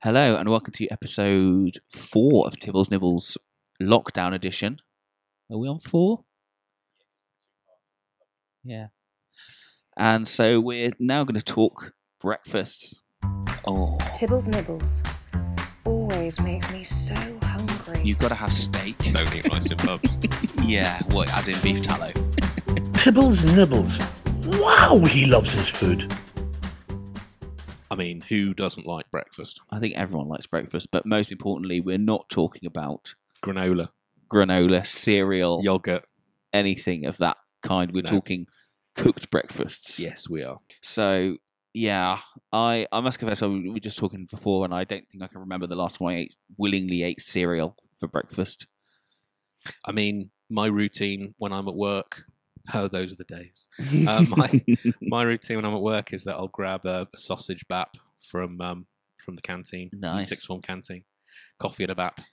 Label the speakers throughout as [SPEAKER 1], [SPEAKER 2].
[SPEAKER 1] Hello and welcome to episode 4 of Tibbles Nibbles Lockdown Edition. Are we on 4? Yeah. And so we're now going to talk breakfasts. Oh,
[SPEAKER 2] Tibbles Nibbles always makes me so hungry.
[SPEAKER 1] you've got to have steak.
[SPEAKER 3] Don't eat rice in pubs.
[SPEAKER 1] Yeah, what, as in beef tallow?
[SPEAKER 4] Tibbles Nibbles. Wow, he loves his food.
[SPEAKER 3] I mean, who doesn't like breakfast?
[SPEAKER 1] I think everyone likes breakfast, but most importantly, we're not talking about
[SPEAKER 3] Granola,
[SPEAKER 1] granola, cereal,
[SPEAKER 3] yogurt.
[SPEAKER 1] anything of that kind. We're
[SPEAKER 3] No.
[SPEAKER 1] talking cooked breakfasts.
[SPEAKER 3] Yes, we are.
[SPEAKER 1] So yeah, I must confess, we were just talking before, and I don't think I can remember the last time I willingly ate cereal for breakfast.
[SPEAKER 3] I mean, my routine when I'm at work. Oh, those are the days. My routine when I'm at work is that I'll grab a sausage bap from the canteen,
[SPEAKER 1] Nice.
[SPEAKER 3] sixth form canteen, coffee at a bap,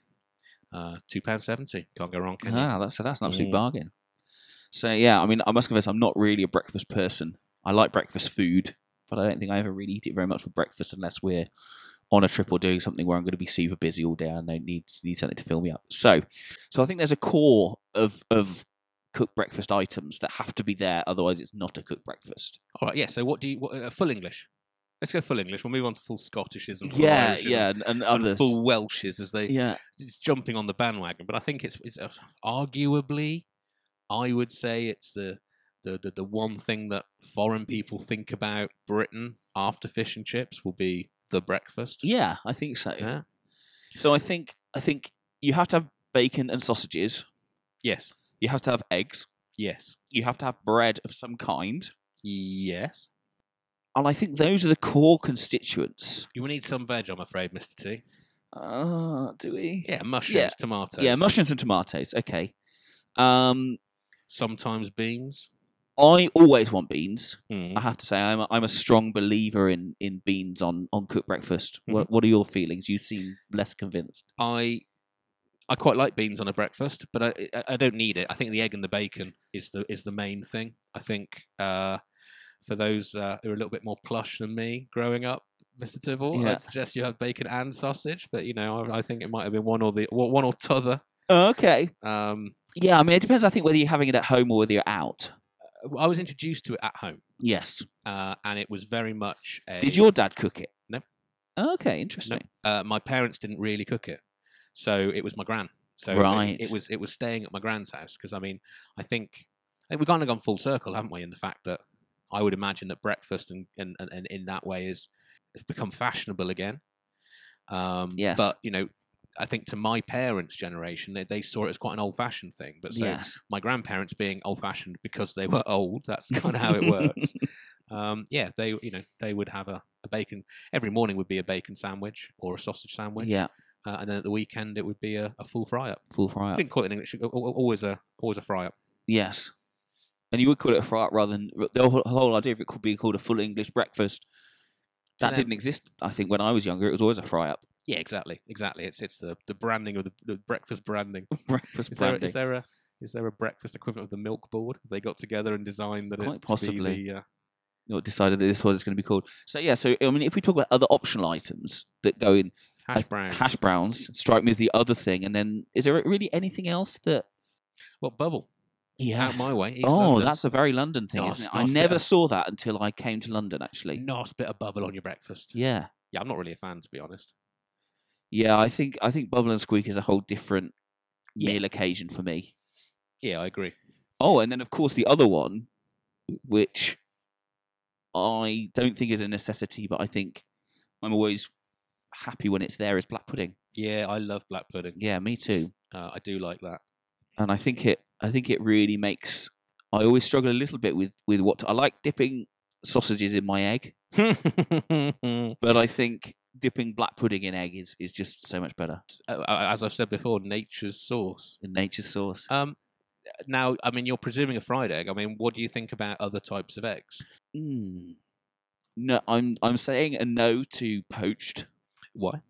[SPEAKER 3] £2.70. Can't go wrong, can you?
[SPEAKER 1] That's an absolute
[SPEAKER 3] Mm.
[SPEAKER 1] bargain. So yeah, I mean, I must confess, I'm not really a breakfast person. I like breakfast food, but I don't think I ever really eat it very much for breakfast unless we're on a trip or doing something where I'm going to be super busy all day and I need something to fill me up. So I think there's a core of cooked breakfast items that have to be there, otherwise it's not a cooked breakfast.
[SPEAKER 3] All right, yeah. So what do you full English? Let's go full English. We'll move on to full Scottishes and full
[SPEAKER 1] Yeah,
[SPEAKER 3] Irishes
[SPEAKER 1] yeah, and
[SPEAKER 3] and
[SPEAKER 1] others.
[SPEAKER 3] full Welshes as they
[SPEAKER 1] Yeah,
[SPEAKER 3] it's jumping on the bandwagon. But I think it's arguably, I would say it's the one thing that foreign people think about Britain after fish and chips will be the breakfast.
[SPEAKER 1] yeah, I think so.
[SPEAKER 3] Yeah.
[SPEAKER 1] So I think you have to have bacon and sausages.
[SPEAKER 3] Yes.
[SPEAKER 1] You have to have eggs.
[SPEAKER 3] Yes.
[SPEAKER 1] You have to have bread of some kind.
[SPEAKER 3] Yes.
[SPEAKER 1] And I think those are the core constituents.
[SPEAKER 3] You will need some veg, I'm afraid, Mr. T.
[SPEAKER 1] Do we?
[SPEAKER 3] Yeah, mushrooms,
[SPEAKER 1] Yeah.
[SPEAKER 3] tomatoes.
[SPEAKER 1] Yeah, mushrooms and tomatoes. Okay.
[SPEAKER 3] Sometimes beans.
[SPEAKER 1] I always want beans.
[SPEAKER 3] Mm.
[SPEAKER 1] I have to say, I'm a strong believer in beans on cooked breakfast.
[SPEAKER 3] Mhm.
[SPEAKER 1] What are your feelings? You seem less convinced.
[SPEAKER 3] I quite like beans on a breakfast, but I don't need it. I think the egg and the bacon is the main thing. I think for those who are a little bit more plush than me growing up, Mr. Tibble,
[SPEAKER 1] Yeah.
[SPEAKER 3] I'd suggest you have bacon and sausage. But I think it might have been one or t'other.
[SPEAKER 1] Okay.
[SPEAKER 3] Um,
[SPEAKER 1] Yeah, I mean, it depends. I think whether you're having it at home or whether you're out.
[SPEAKER 3] I was introduced to it at home,
[SPEAKER 1] Yes.
[SPEAKER 3] and it was very much a.
[SPEAKER 1] Did your dad cook it?
[SPEAKER 3] No.
[SPEAKER 1] Okay, interesting.
[SPEAKER 3] My parents didn't really cook it, so it was my gran. So
[SPEAKER 1] Right.
[SPEAKER 3] it was staying at my gran's house because I think we've kind of gone full circle, haven't we? In the fact that I would imagine that breakfast and in that way it's become fashionable again.
[SPEAKER 1] Yes.
[SPEAKER 3] But I think to my parents' generation, they saw it as quite an old-fashioned thing. But so
[SPEAKER 1] Yes.
[SPEAKER 3] my grandparents being old-fashioned because they were old, that's kind of how it works. Yeah, they would have a bacon every morning would be a bacon sandwich or a sausage sandwich.
[SPEAKER 1] Yeah,
[SPEAKER 3] And then at the weekend it would be a full fry up.
[SPEAKER 1] full fry
[SPEAKER 3] I
[SPEAKER 1] up.
[SPEAKER 3] didn't call it in English. Always a fry up.
[SPEAKER 1] Yes. And you would call it a fry up rather than the whole idea of it could be called a full English breakfast. That
[SPEAKER 3] them-
[SPEAKER 1] didn't exist. I think when I was younger, it was always a fry up.
[SPEAKER 3] Yeah, exactly. It's the branding of the breakfast branding.
[SPEAKER 1] Breakfast
[SPEAKER 3] Is there,
[SPEAKER 1] branding.
[SPEAKER 3] is there a breakfast equivalent of the milk board? They got together and designed that.
[SPEAKER 1] Quite
[SPEAKER 3] it to
[SPEAKER 1] possibly.
[SPEAKER 3] Be the,
[SPEAKER 1] Or decided that this was it's going to be called. So yeah. So I mean, if we talk about other optional items that go in,
[SPEAKER 3] hash browns.
[SPEAKER 1] hash browns strike me as the other thing. And then is there really anything else that?
[SPEAKER 3] Well, bubble.
[SPEAKER 1] Yeah.
[SPEAKER 3] Out my way. East
[SPEAKER 1] Oh,
[SPEAKER 3] London.
[SPEAKER 1] that's a very London thing,
[SPEAKER 3] Nice-
[SPEAKER 1] isn't it? I
[SPEAKER 3] nice bit
[SPEAKER 1] never
[SPEAKER 3] of-
[SPEAKER 1] saw that until I came to London. Actually.
[SPEAKER 3] nice bit of bubble on your breakfast.
[SPEAKER 1] Yeah.
[SPEAKER 3] Yeah, I'm not really a fan, to be honest.
[SPEAKER 1] Yeah. I think Bubble and Squeak is a whole different
[SPEAKER 3] Yeah.
[SPEAKER 1] meal occasion for me.
[SPEAKER 3] Yeah, I agree.
[SPEAKER 1] Oh, and then of course the other one, which I don't think is a necessity, but I think I'm always happy when it's there, is black pudding.
[SPEAKER 3] Yeah, I love black pudding.
[SPEAKER 1] Yeah, me too.
[SPEAKER 3] I do like that.
[SPEAKER 1] And I think it really makes. I always struggle a little bit with what I like dipping sausages in my egg, but I think dipping black pudding in egg is just so much better
[SPEAKER 3] As I've said before, nature's sauce.
[SPEAKER 1] in nature's sauce.
[SPEAKER 3] Now, I mean, you're presuming a fried egg. I mean, what do you think about other types of eggs?
[SPEAKER 1] No, I'm saying a no to poached.
[SPEAKER 3] Why?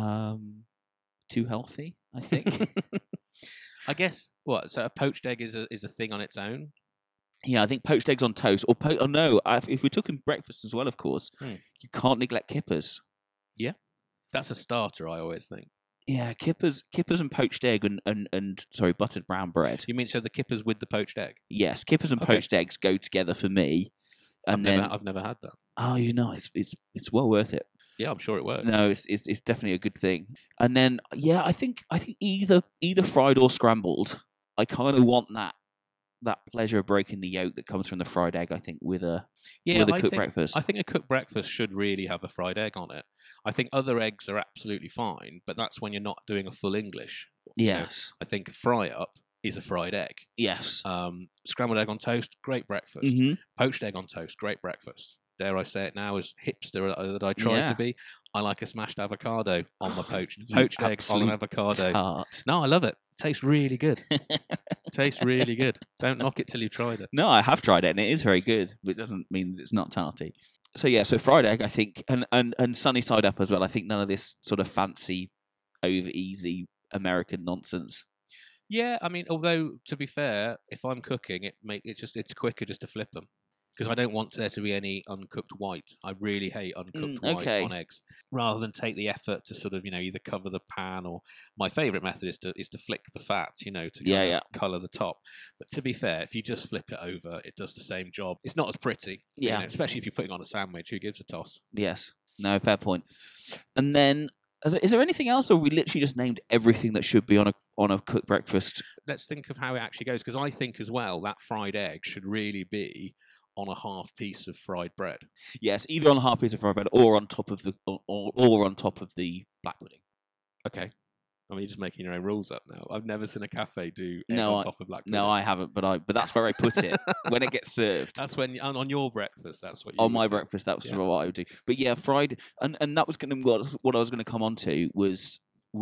[SPEAKER 1] Too healthy, I think.
[SPEAKER 3] I guess what? So a poached egg is a thing on its own.
[SPEAKER 1] Yeah, I think poached eggs on toast, or if we're talking breakfast as well, of course,
[SPEAKER 3] Hmm.
[SPEAKER 1] you can't neglect kippers.
[SPEAKER 3] Yeah. That's a starter, I always think.
[SPEAKER 1] Yeah, kippers and poached egg and sorry, buttered brown bread.
[SPEAKER 3] You mean so the kippers with the poached egg?
[SPEAKER 1] Yes, kippers and
[SPEAKER 3] Okay.
[SPEAKER 1] poached eggs go together for me. And then
[SPEAKER 3] I've never had that.
[SPEAKER 1] oh, it's well worth it.
[SPEAKER 3] Yeah, I'm sure it works.
[SPEAKER 1] No, it's definitely a good thing. And then yeah, I think either fried or scrambled. I kind of want that pleasure of breaking the yolk that comes from the fried egg. I think with a cooked breakfast.
[SPEAKER 3] I think a cooked breakfast should really have a fried egg on it. I think other eggs are absolutely fine, but that's when you're not doing a full English. You know,
[SPEAKER 1] Yes,
[SPEAKER 3] I think a fry up is a fried egg.
[SPEAKER 1] yes.
[SPEAKER 3] Scrambled egg on toast, great breakfast.
[SPEAKER 1] Mhm.
[SPEAKER 3] Poached egg on toast, great breakfast. Dare I say it now, as hipster that I try
[SPEAKER 1] Yeah.
[SPEAKER 3] to be, I like a smashed avocado on my
[SPEAKER 1] You
[SPEAKER 3] poached egg on an
[SPEAKER 1] absolute
[SPEAKER 3] avocado.
[SPEAKER 1] Tart.
[SPEAKER 3] No, I love it. Tastes really good. Tastes really good. Don't knock it till you've tried it.
[SPEAKER 1] No, I have tried it and it is very good, but it doesn't mean it's not tarty. So yeah, so fried egg, I think, and sunny side up as well. I think none of this sort of fancy, over easy American nonsense.
[SPEAKER 3] Yeah, I mean, although to be fair, if I'm cooking, it's quicker just to flip them because I don't want there to be any uncooked white. I really hate uncooked white
[SPEAKER 1] okay.
[SPEAKER 3] on eggs. Rather than take the effort to sort of either cover the pan or my favourite method is to flick the fat, to kind of colour the top. But to be fair, if you just flip it over, it does the same job. It's not as pretty,
[SPEAKER 1] Yeah.
[SPEAKER 3] especially if you're putting on a sandwich. Who gives a toss?
[SPEAKER 1] Yes. No, fair point. And then, is there anything else, or we literally just named everything that should be on a cooked breakfast?
[SPEAKER 3] Let's think of how it actually goes because I think as well that fried egg should really be on a half piece of fried bread.
[SPEAKER 1] Yes, either on a half piece of fried bread or on top of the or on top of the black pudding.
[SPEAKER 3] Okay. I mean, you're just making your own rules up now. I've never seen a cafe do egg
[SPEAKER 1] No,
[SPEAKER 3] on top of black pudding.
[SPEAKER 1] No, I haven't, but that's where I put it when it gets served.
[SPEAKER 3] That's when on your breakfast. That's what you
[SPEAKER 1] On
[SPEAKER 3] would
[SPEAKER 1] my
[SPEAKER 3] do.
[SPEAKER 1] breakfast, that was
[SPEAKER 3] Yeah.
[SPEAKER 1] what I would do. But yeah, fried, and that was going to what I was going to come on to was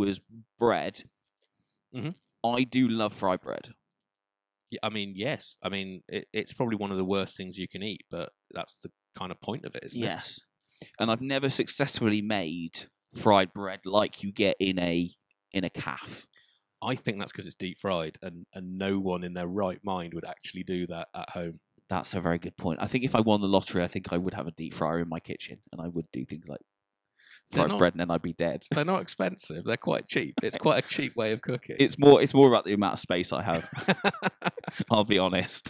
[SPEAKER 1] bread.
[SPEAKER 3] Mhm.
[SPEAKER 1] I do love fried bread.
[SPEAKER 3] Yeah, I mean, yes. I mean, it's probably one of the worst things you can eat, but that's the kind of point of it, isn't it?
[SPEAKER 1] Yes, and I've never successfully made fried bread like you get in a calf.
[SPEAKER 3] I think that's because it's deep fried, and no one in their right mind would actually do that at home.
[SPEAKER 1] That's a very good point. I think if I won the lottery, I think I would have a deep fryer in my kitchen, and I would do things like
[SPEAKER 3] They're
[SPEAKER 1] fried
[SPEAKER 3] not-
[SPEAKER 1] bread, and then I'd be dead.
[SPEAKER 3] They're not expensive. They're quite cheap. It's quite a cheap way of cooking.
[SPEAKER 1] It's more about the amount of space I have. I'll be honest.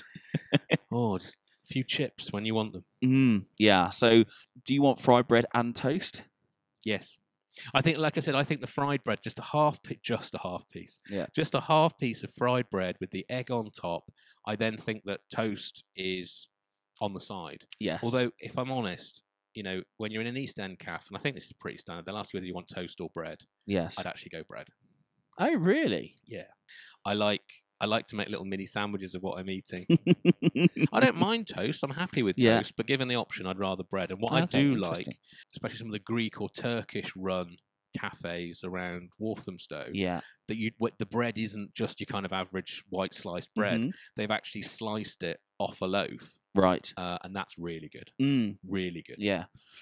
[SPEAKER 3] Oh, just a few chips when you want them.
[SPEAKER 1] Yeah. So, do you want fried bread and toast?
[SPEAKER 3] Yes. I think, like I said, I think the fried bread, just a half piece,
[SPEAKER 1] Yeah.
[SPEAKER 3] just a half piece of fried bread with the egg on top. I then think that toast is on the side.
[SPEAKER 1] Yes.
[SPEAKER 3] Although, if I'm honest, when you're in an East End cafe, and I think this is pretty standard, they'll ask you whether you want toast or bread.
[SPEAKER 1] yes.
[SPEAKER 3] I'd actually go bread.
[SPEAKER 1] Oh, really?
[SPEAKER 3] Yeah, I like to make little mini sandwiches of what I'm eating. I don't mind toast. I'm happy with
[SPEAKER 1] Yeah.
[SPEAKER 3] toast, but given the option, I'd rather bread. And what I
[SPEAKER 1] Okay,
[SPEAKER 3] do
[SPEAKER 1] interesting.
[SPEAKER 3] like, especially some of the Greek or Turkish run cafes around Walthamstow,
[SPEAKER 1] Yeah.
[SPEAKER 3] that the bread isn't just your kind of average white sliced bread.
[SPEAKER 1] Mhm.
[SPEAKER 3] They've actually sliced it off a loaf,
[SPEAKER 1] Right.
[SPEAKER 3] and that's really good.
[SPEAKER 1] Mm,
[SPEAKER 3] Really good.
[SPEAKER 1] yeah.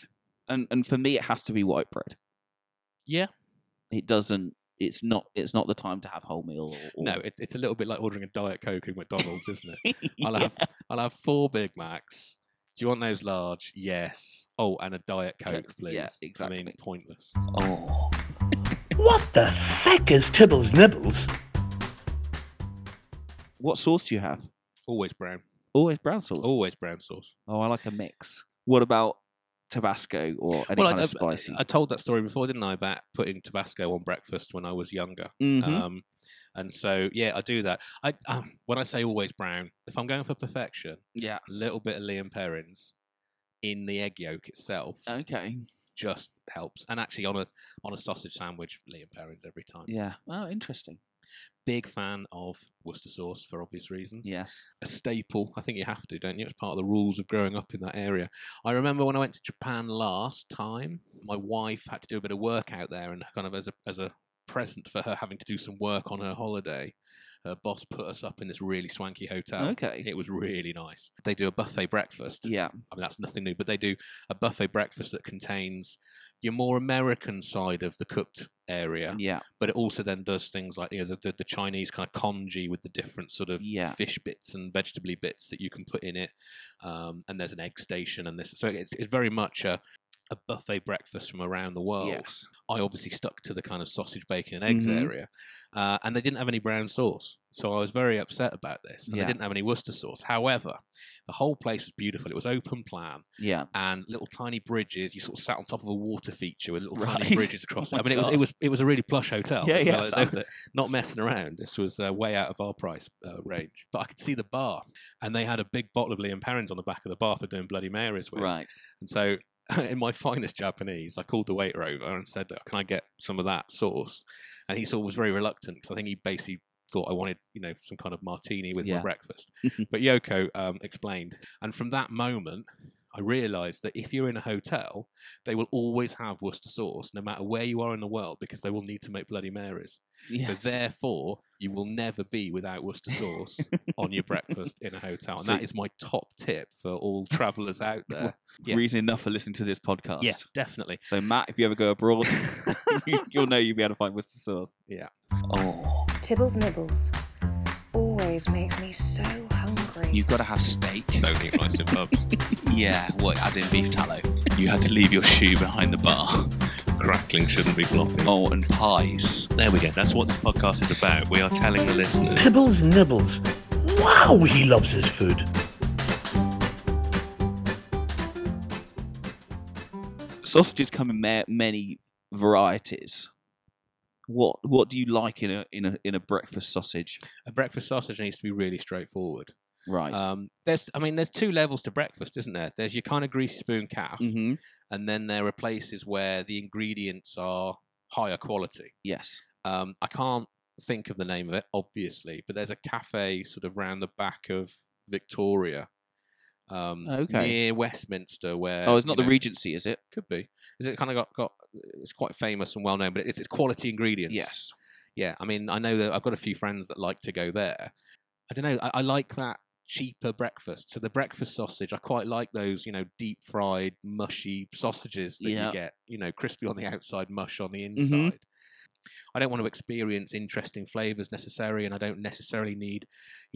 [SPEAKER 1] And for me, it has to be white bread.
[SPEAKER 3] Yeah.
[SPEAKER 1] It doesn't. It's not the time to have wholemeal. Or...
[SPEAKER 3] No, it's a little bit like ordering a Diet Coke at McDonald's, isn't it?
[SPEAKER 1] Yeah.
[SPEAKER 3] I'll have 4 Big Macs. Do you want those large? Yes. Oh, and a Diet
[SPEAKER 1] Okay,
[SPEAKER 3] Coke, please.
[SPEAKER 1] yeah,
[SPEAKER 3] I
[SPEAKER 1] exactly.
[SPEAKER 3] mean, pointless.
[SPEAKER 1] Oh.
[SPEAKER 4] What the feck is Tibbles Nibbles?
[SPEAKER 1] What sauce do you have?
[SPEAKER 3] Always brown.
[SPEAKER 1] Always brown sauce.
[SPEAKER 3] Always brown sauce.
[SPEAKER 1] Oh, I like a mix. What about Tabasco or any kind of spicy?
[SPEAKER 3] I told that story before, didn't I, about putting Tabasco on breakfast when I was younger.
[SPEAKER 1] Mhm.
[SPEAKER 3] And so, yeah, I do that. When I say always brown, if I'm going for perfection,
[SPEAKER 1] Yeah.
[SPEAKER 3] a little bit of Liam Perrins in the egg yolk itself
[SPEAKER 1] Okay.
[SPEAKER 3] just helps. And actually, on a sausage sandwich, Liam Perrins every time.
[SPEAKER 1] Yeah. Oh, interesting.
[SPEAKER 3] Big fan of Worcester sauce for obvious reasons.
[SPEAKER 1] Yes.
[SPEAKER 3] A staple. I think you have to, don't you? It's part of the rules of growing up in that area. I remember when I went to Japan last time, my wife had to do a bit of work out there, and kind of as a present for her having to do some work on her holiday, her boss put us up in this really swanky hotel.
[SPEAKER 1] Okay.
[SPEAKER 3] It was really nice. They do a buffet breakfast.
[SPEAKER 1] Yeah.
[SPEAKER 3] I mean, that's nothing new, but they do a buffet breakfast that contains your more American side of the cooked area,
[SPEAKER 1] Yeah.
[SPEAKER 3] but it also then does things like the Chinese kind of congee with the different sort of
[SPEAKER 1] Yeah.
[SPEAKER 3] fish bits and vegetable bits that you can put in it, and there's an egg station and this, so it's very much a a buffet breakfast from around the world.
[SPEAKER 1] Yes.
[SPEAKER 3] I obviously stuck to the kind of sausage, bacon, and eggs
[SPEAKER 1] Mhm.
[SPEAKER 3] area, and they didn't have any brown sauce. So I was very upset about this. And
[SPEAKER 1] Yeah.
[SPEAKER 3] they didn't have any Worcester sauce. However, the whole place was beautiful. It was open plan
[SPEAKER 1] Yeah.
[SPEAKER 3] and little tiny bridges. You sort of sat on top of a water feature with little
[SPEAKER 1] Right.
[SPEAKER 3] tiny bridges across
[SPEAKER 1] Oh
[SPEAKER 3] it. I
[SPEAKER 1] my
[SPEAKER 3] mean,
[SPEAKER 1] God.
[SPEAKER 3] it was a really plush hotel.
[SPEAKER 1] Yeah,
[SPEAKER 3] They
[SPEAKER 1] yeah,
[SPEAKER 3] were
[SPEAKER 1] sounds it.
[SPEAKER 3] not messing around. This was way out of our price range. But I could see the bar, and they had a big bottle of Liam Perrins on the back of the bar for doing Bloody Marys with.
[SPEAKER 1] Right.
[SPEAKER 3] And so, in my finest Japanese, I called the waiter over and said, "Can I get some of that sauce?" And he sort of was very reluctant because I think he basically thought I wanted, some kind of martini with my
[SPEAKER 1] Yeah.
[SPEAKER 3] breakfast. But Yoko explained, and from that moment, I realised that if you're in a hotel, they will always have Worcester sauce, no matter where you are in the world, because they will need to make Bloody Marys.
[SPEAKER 1] Yes.
[SPEAKER 3] So therefore, you will never be without Worcester sauce on your breakfast in a hotel. And
[SPEAKER 1] So-
[SPEAKER 3] that is my top tip for all travellers out there. Yeah.
[SPEAKER 1] Reason enough for listening to this podcast.
[SPEAKER 3] Yeah, definitely.
[SPEAKER 1] So Matt, if you ever go abroad, you'll know you'll be able to find Worcester sauce.
[SPEAKER 3] Yeah.
[SPEAKER 1] Oh.
[SPEAKER 2] Tibbles Nibbles always makes me so hungry.
[SPEAKER 5] You've got to have steak.
[SPEAKER 3] Don't eat rice in pubs.
[SPEAKER 5] Yeah, what, as in beef tallow. You had to leave your shoe behind the bar.
[SPEAKER 3] Crackling shouldn't be flopping.
[SPEAKER 5] Oh, and pies.
[SPEAKER 3] There we go. That's what this podcast is about. We are telling the listeners.
[SPEAKER 4] Tibbles Nibbles. Wow, he loves his food.
[SPEAKER 1] Sausages come in many varieties. What do you like in a breakfast sausage?
[SPEAKER 3] A breakfast sausage needs to be really straightforward.
[SPEAKER 1] Right.
[SPEAKER 3] There's two levels to breakfast, isn't there? There's your kind of greasy spoon calf,
[SPEAKER 1] Mm-hmm.
[SPEAKER 3] and then there are places where the ingredients are higher quality.
[SPEAKER 1] Yes.
[SPEAKER 3] I can't think of the name of it, obviously, but there's a cafe sort of round the back of Victoria,
[SPEAKER 1] Okay.
[SPEAKER 3] near Westminster, where
[SPEAKER 1] Oh, it's not the Regency, is it?
[SPEAKER 3] could be. Is it kind of got? It's quite famous and well known, but it's quality ingredients.
[SPEAKER 1] Yes.
[SPEAKER 3] Yeah, I mean, I know that I've got a few friends that like to go there. I don't know. I like that cheaper breakfast. So the breakfast sausage, I quite like those, deep fried, mushy sausages that
[SPEAKER 1] Yeah.
[SPEAKER 3] you get, crispy on the outside, mush on the
[SPEAKER 1] Mhm.
[SPEAKER 3] inside. I don't want to experience interesting flavors necessarily, and I don't necessarily need,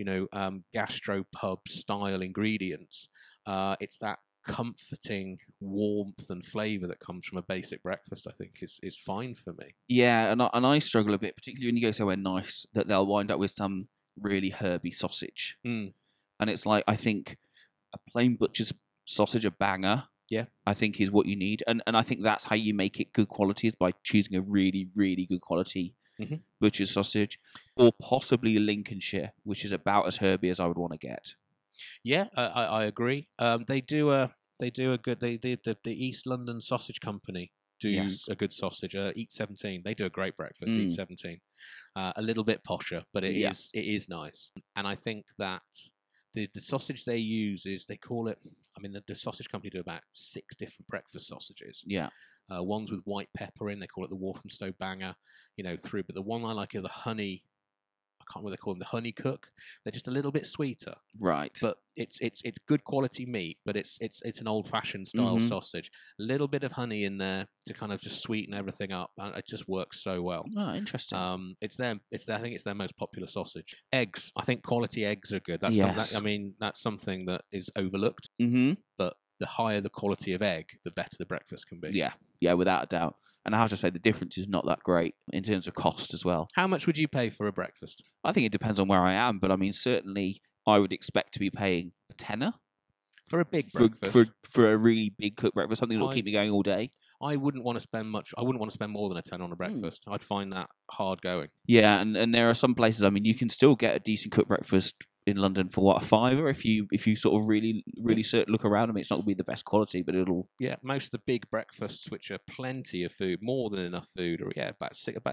[SPEAKER 3] gastropub style ingredients. It's that comforting warmth and flavor that comes from a basic breakfast. I think is fine for me.
[SPEAKER 1] Yeah, and I struggle a bit, particularly when you go somewhere nice, that they'll wind up with some really herby sausage.
[SPEAKER 3] Mm.
[SPEAKER 1] And it's like, I think a plain butcher's sausage, a banger,
[SPEAKER 3] Yeah.
[SPEAKER 1] I think is what you need. And I think that's how you make it good quality, is by choosing a really, really good quality
[SPEAKER 3] Mhm.
[SPEAKER 1] butcher's sausage, or possibly Lincolnshire, which is about as herby as I would want to get.
[SPEAKER 3] Yeah, I agree. They do a good. The East London Sausage Company do
[SPEAKER 1] Yes.
[SPEAKER 3] a good sausage. Eat 17. They do a great breakfast.
[SPEAKER 1] Mm.
[SPEAKER 3] Eat 17. A little bit posher, but it
[SPEAKER 1] Yeah.
[SPEAKER 3] is nice. And I think that the sausage they use is, they call it. I mean, the sausage company do about 6 different breakfast sausages.
[SPEAKER 1] Yeah.
[SPEAKER 3] Ones with white pepper in. They call it the Walthamstow Banger. But the one I like is the honey. I can't remember what they call them. The honey cook. They're just a little bit sweeter.
[SPEAKER 1] Right.
[SPEAKER 3] But it's good quality meat, but it's an old fashioned style
[SPEAKER 1] Mhm.
[SPEAKER 3] sausage. A little bit of honey in there to kind of just sweeten everything up, and it just works so well.
[SPEAKER 1] Oh, interesting.
[SPEAKER 3] I think it's their most popular sausage. Eggs, I think quality eggs are good.
[SPEAKER 1] Yes.
[SPEAKER 3] That's something that is overlooked.
[SPEAKER 1] Mm-hmm.
[SPEAKER 3] But the higher the quality of egg, the better the breakfast can be.
[SPEAKER 1] Yeah, without a doubt. And I have to say, the difference is not that great in terms of cost as well.
[SPEAKER 3] How much would you pay for a breakfast?
[SPEAKER 1] I think it depends on where I am, but I mean, certainly I would expect to be paying a tenner
[SPEAKER 3] For a big
[SPEAKER 1] for,
[SPEAKER 3] breakfast,
[SPEAKER 1] for a really big cooked breakfast, something that will
[SPEAKER 3] I-
[SPEAKER 1] keep me going all day.
[SPEAKER 3] I wouldn't want to spend much. I wouldn't want to spend more than a 10 on a breakfast. I'd find that hard going.
[SPEAKER 1] Yeah, and there are some places. I mean, you can still get a decent cooked breakfast in London for what, a fiver if you sort of really look around. I mean, it's not going to be the best quality, but it'll.
[SPEAKER 3] Yeah, most of the big breakfasts, which are plenty of food, more than enough food, are about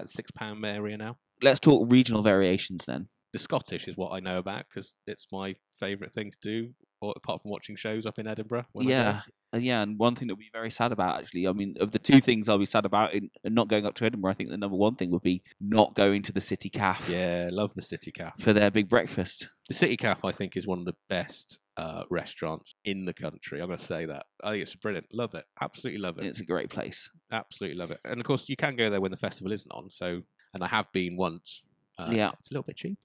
[SPEAKER 3] £6 area now.
[SPEAKER 1] Let's talk regional variations then.
[SPEAKER 3] The Scottish is what I know about because it's my favourite thing to do, apart from watching shows up in Edinburgh. when I go.
[SPEAKER 1] Yeah. Yeah, and one thing that would be very sad about, actually, I mean, of the two things I'll be sad about in not going up to Edinburgh, I think the number one thing would be not going to the City Cafe
[SPEAKER 3] Yeah, love the City Cafe.
[SPEAKER 1] for their big breakfast.
[SPEAKER 3] The City Cafe, I think, is one of the best restaurants in the country. I'm going to say that. I think it's brilliant. Love it. Absolutely love it.
[SPEAKER 1] It's a great place.
[SPEAKER 3] Absolutely love it. And of course, you can go there when the festival isn't on. So, and I have been once.
[SPEAKER 1] Yeah.
[SPEAKER 3] It's a little bit cheaper.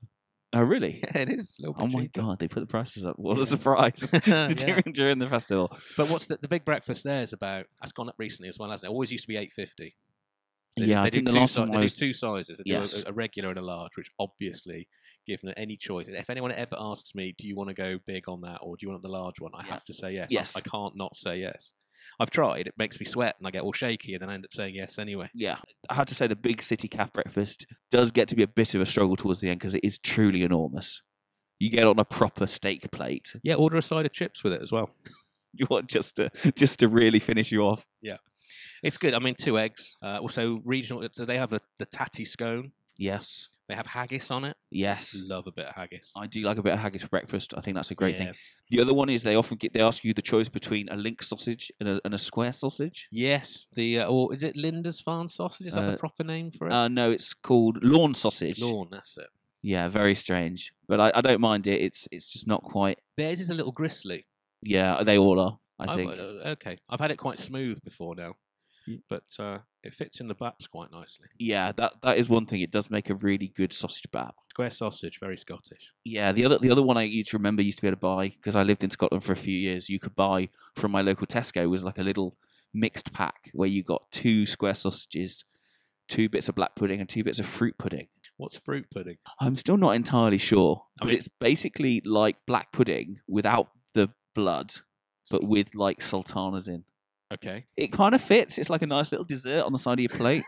[SPEAKER 1] Oh, really?
[SPEAKER 3] It is a little bit
[SPEAKER 1] Oh my
[SPEAKER 3] cheaper.
[SPEAKER 1] god, they put the prices up. What
[SPEAKER 3] Yeah.
[SPEAKER 1] a surprise
[SPEAKER 3] Yeah.
[SPEAKER 1] during the festival.
[SPEAKER 3] But what's the big breakfast there is about? That's gone up recently as well, hasn't it? Always used to be $8.50.
[SPEAKER 1] Yeah, I think the last time
[SPEAKER 3] they
[SPEAKER 1] I
[SPEAKER 3] do
[SPEAKER 1] was.
[SPEAKER 3] two sizes. They
[SPEAKER 1] Yes.
[SPEAKER 3] do a regular and a large, which obviously, given any choice, and if anyone ever asks me, do you want to go big on that or do you want the large one, I
[SPEAKER 1] Yeah.
[SPEAKER 3] have to say yes.
[SPEAKER 1] Yes.
[SPEAKER 3] I can't not say yes. I've tried. It makes me sweat and I get all shaky and then I end up saying yes anyway.
[SPEAKER 1] Yeah, I have to say the big city calf breakfast does get to be a bit of a struggle towards the end because it is truly enormous. You get on a proper steak plate.
[SPEAKER 3] Yeah, order a side of chips with it as well.
[SPEAKER 1] You want just to really finish you off.
[SPEAKER 3] It's good. I mean, 2 eggs. Also, regional. So they have the tatty scone.
[SPEAKER 1] Yes,
[SPEAKER 3] They have haggis on it.
[SPEAKER 1] yes.
[SPEAKER 3] Love a bit of haggis.
[SPEAKER 1] I do like a bit of haggis for breakfast. I think that's a great
[SPEAKER 3] Yeah.
[SPEAKER 1] thing. The other one is they ask you the choice between a link sausage and a square sausage.
[SPEAKER 3] Yes. Or is it Linda's Farm sausage? Is that the
[SPEAKER 1] Uh,
[SPEAKER 3] proper name for it?
[SPEAKER 1] No, it's called lawn sausage.
[SPEAKER 3] Lawn, that's it.
[SPEAKER 1] Yeah, very strange, but I don't mind it. It's just not quite.
[SPEAKER 3] Theirs is a little gristly.
[SPEAKER 1] Yeah, they all are. I
[SPEAKER 3] Oh,
[SPEAKER 1] think.
[SPEAKER 3] okay. I've had it quite smooth before now,
[SPEAKER 1] Mm.
[SPEAKER 3] but it fits in the baps quite nicely.
[SPEAKER 1] Yeah, that is one thing. It does make a really good sausage bap.
[SPEAKER 3] Square sausage, very Scottish.
[SPEAKER 1] Yeah, the other one I used to remember used to be able to buy because I lived in Scotland for a few years. You could buy from my local Tesco was like a little mixed pack where you got 2 square sausages, 2 bits of black pudding, and 2 bits of fruit pudding.
[SPEAKER 3] What's fruit pudding?
[SPEAKER 1] I'm still not entirely sure,
[SPEAKER 3] I
[SPEAKER 1] but
[SPEAKER 3] mean-
[SPEAKER 1] it's basically like black pudding without the blood, but with like sultanas in.
[SPEAKER 3] Okay,
[SPEAKER 1] It kind of fits. It's like a nice little dessert on the side of your plate.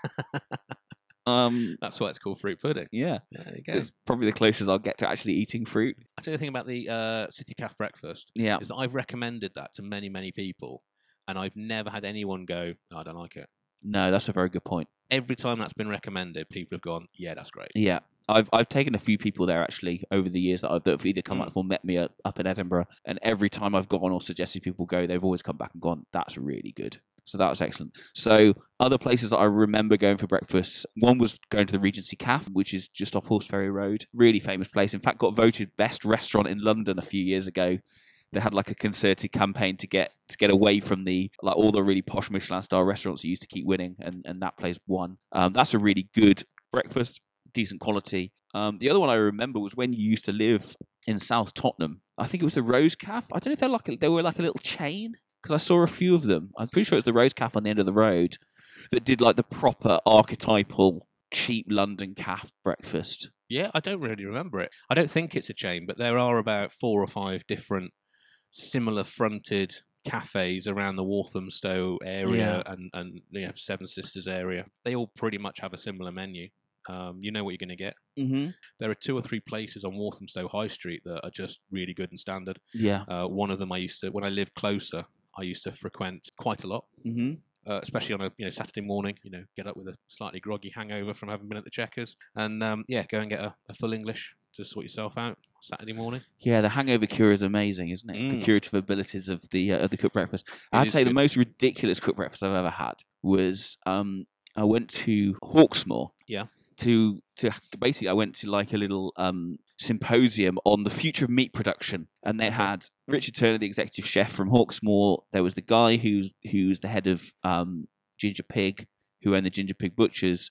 [SPEAKER 3] that's why it's called fruit pudding.
[SPEAKER 1] Yeah,
[SPEAKER 3] There you go.
[SPEAKER 1] it's probably the closest I'll get to actually eating fruit.
[SPEAKER 3] I tell you the thing about the City Calf breakfast
[SPEAKER 1] Yeah.
[SPEAKER 3] is that I've recommended that to many, many people, and I've never had anyone go, "No, I don't like it."
[SPEAKER 1] No, that's a very good point.
[SPEAKER 3] Every time that's been recommended, people have gone, "Yeah, that's great."
[SPEAKER 1] Yeah, I've taken a few people there actually over the years that have either come up or met me up in Edinburgh, and every time I've gone or suggested people go, they've always come back and gone, "That's really good." So that was excellent. So other places that I remember going for breakfast, one was going to the Regency Cafe, which is just off Horseferry Road, really famous place. In fact, got voted best restaurant in London a few years ago. They had like a concerted campaign to get away from the like all the really posh Michelin star restaurants that used to keep winning, and that place won. That's a really good breakfast, decent quality. The other one I remember was when you used to live in South Tottenham. I think it was the Rose Cafe. I don't know if they were like a little chain because I saw a few of them. I'm pretty sure it was the Rose Cafe on the end of the road that did like the proper archetypal cheap London cafe breakfast.
[SPEAKER 3] Yeah, I don't really remember it. I don't think it's a chain, but there are about 4 or 5 different similar fronted cafes around the Walthamstow area and Seven Sisters area. They all pretty much have a similar menu. You know what you're going to get.
[SPEAKER 1] Mm-hmm.
[SPEAKER 3] There are 2 or 3 places on Walthamstow High Street that are just really good and standard.
[SPEAKER 1] Yeah.
[SPEAKER 3] One of them when I lived closer, I used to frequent quite a lot.
[SPEAKER 1] Mm-hmm.
[SPEAKER 3] Especially on a Saturday morning, get up with a slightly groggy hangover from having been at the Checkers, and go and get a full English to sort yourself out Saturday morning.
[SPEAKER 1] Yeah, the hangover cure is amazing, isn't it? The
[SPEAKER 3] Mm.
[SPEAKER 1] curative abilities of the cooked breakfast.
[SPEAKER 3] It
[SPEAKER 1] I'd
[SPEAKER 3] is
[SPEAKER 1] say the
[SPEAKER 3] good.
[SPEAKER 1] most ridiculous cooked breakfast I've ever had was I went to Hawksmoor.
[SPEAKER 3] Yeah.
[SPEAKER 1] To basically, I went to like a little symposium on the future of meat production, and they had Richard Turner, the executive chef from Hawksmoor. There was the guy who's the head of Ginger Pig, who owned the Ginger Pig Butchers,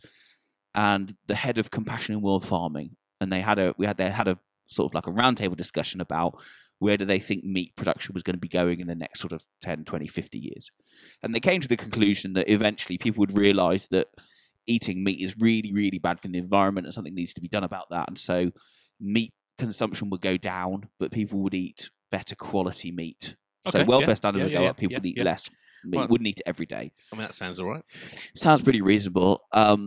[SPEAKER 1] and the head of Compassion in World Farming. And they had a sort of like a roundtable discussion about where do they think meat production was going to be going in the next sort of 10, 20, 50 years. And they came to the conclusion that eventually people would realize that eating meat is really, really bad for the environment and something needs to be done about that. And so meat consumption would go down, but people would eat better quality meat. So
[SPEAKER 3] Okay,
[SPEAKER 1] welfare
[SPEAKER 3] yeah,
[SPEAKER 1] standards would
[SPEAKER 3] yeah,
[SPEAKER 1] go
[SPEAKER 3] yeah,
[SPEAKER 1] up, people
[SPEAKER 3] yeah,
[SPEAKER 1] would eat
[SPEAKER 3] yeah.
[SPEAKER 1] less meat,
[SPEAKER 3] Well-
[SPEAKER 1] wouldn't eat it every day.
[SPEAKER 3] I mean, that sounds all right.
[SPEAKER 1] Sounds pretty reasonable.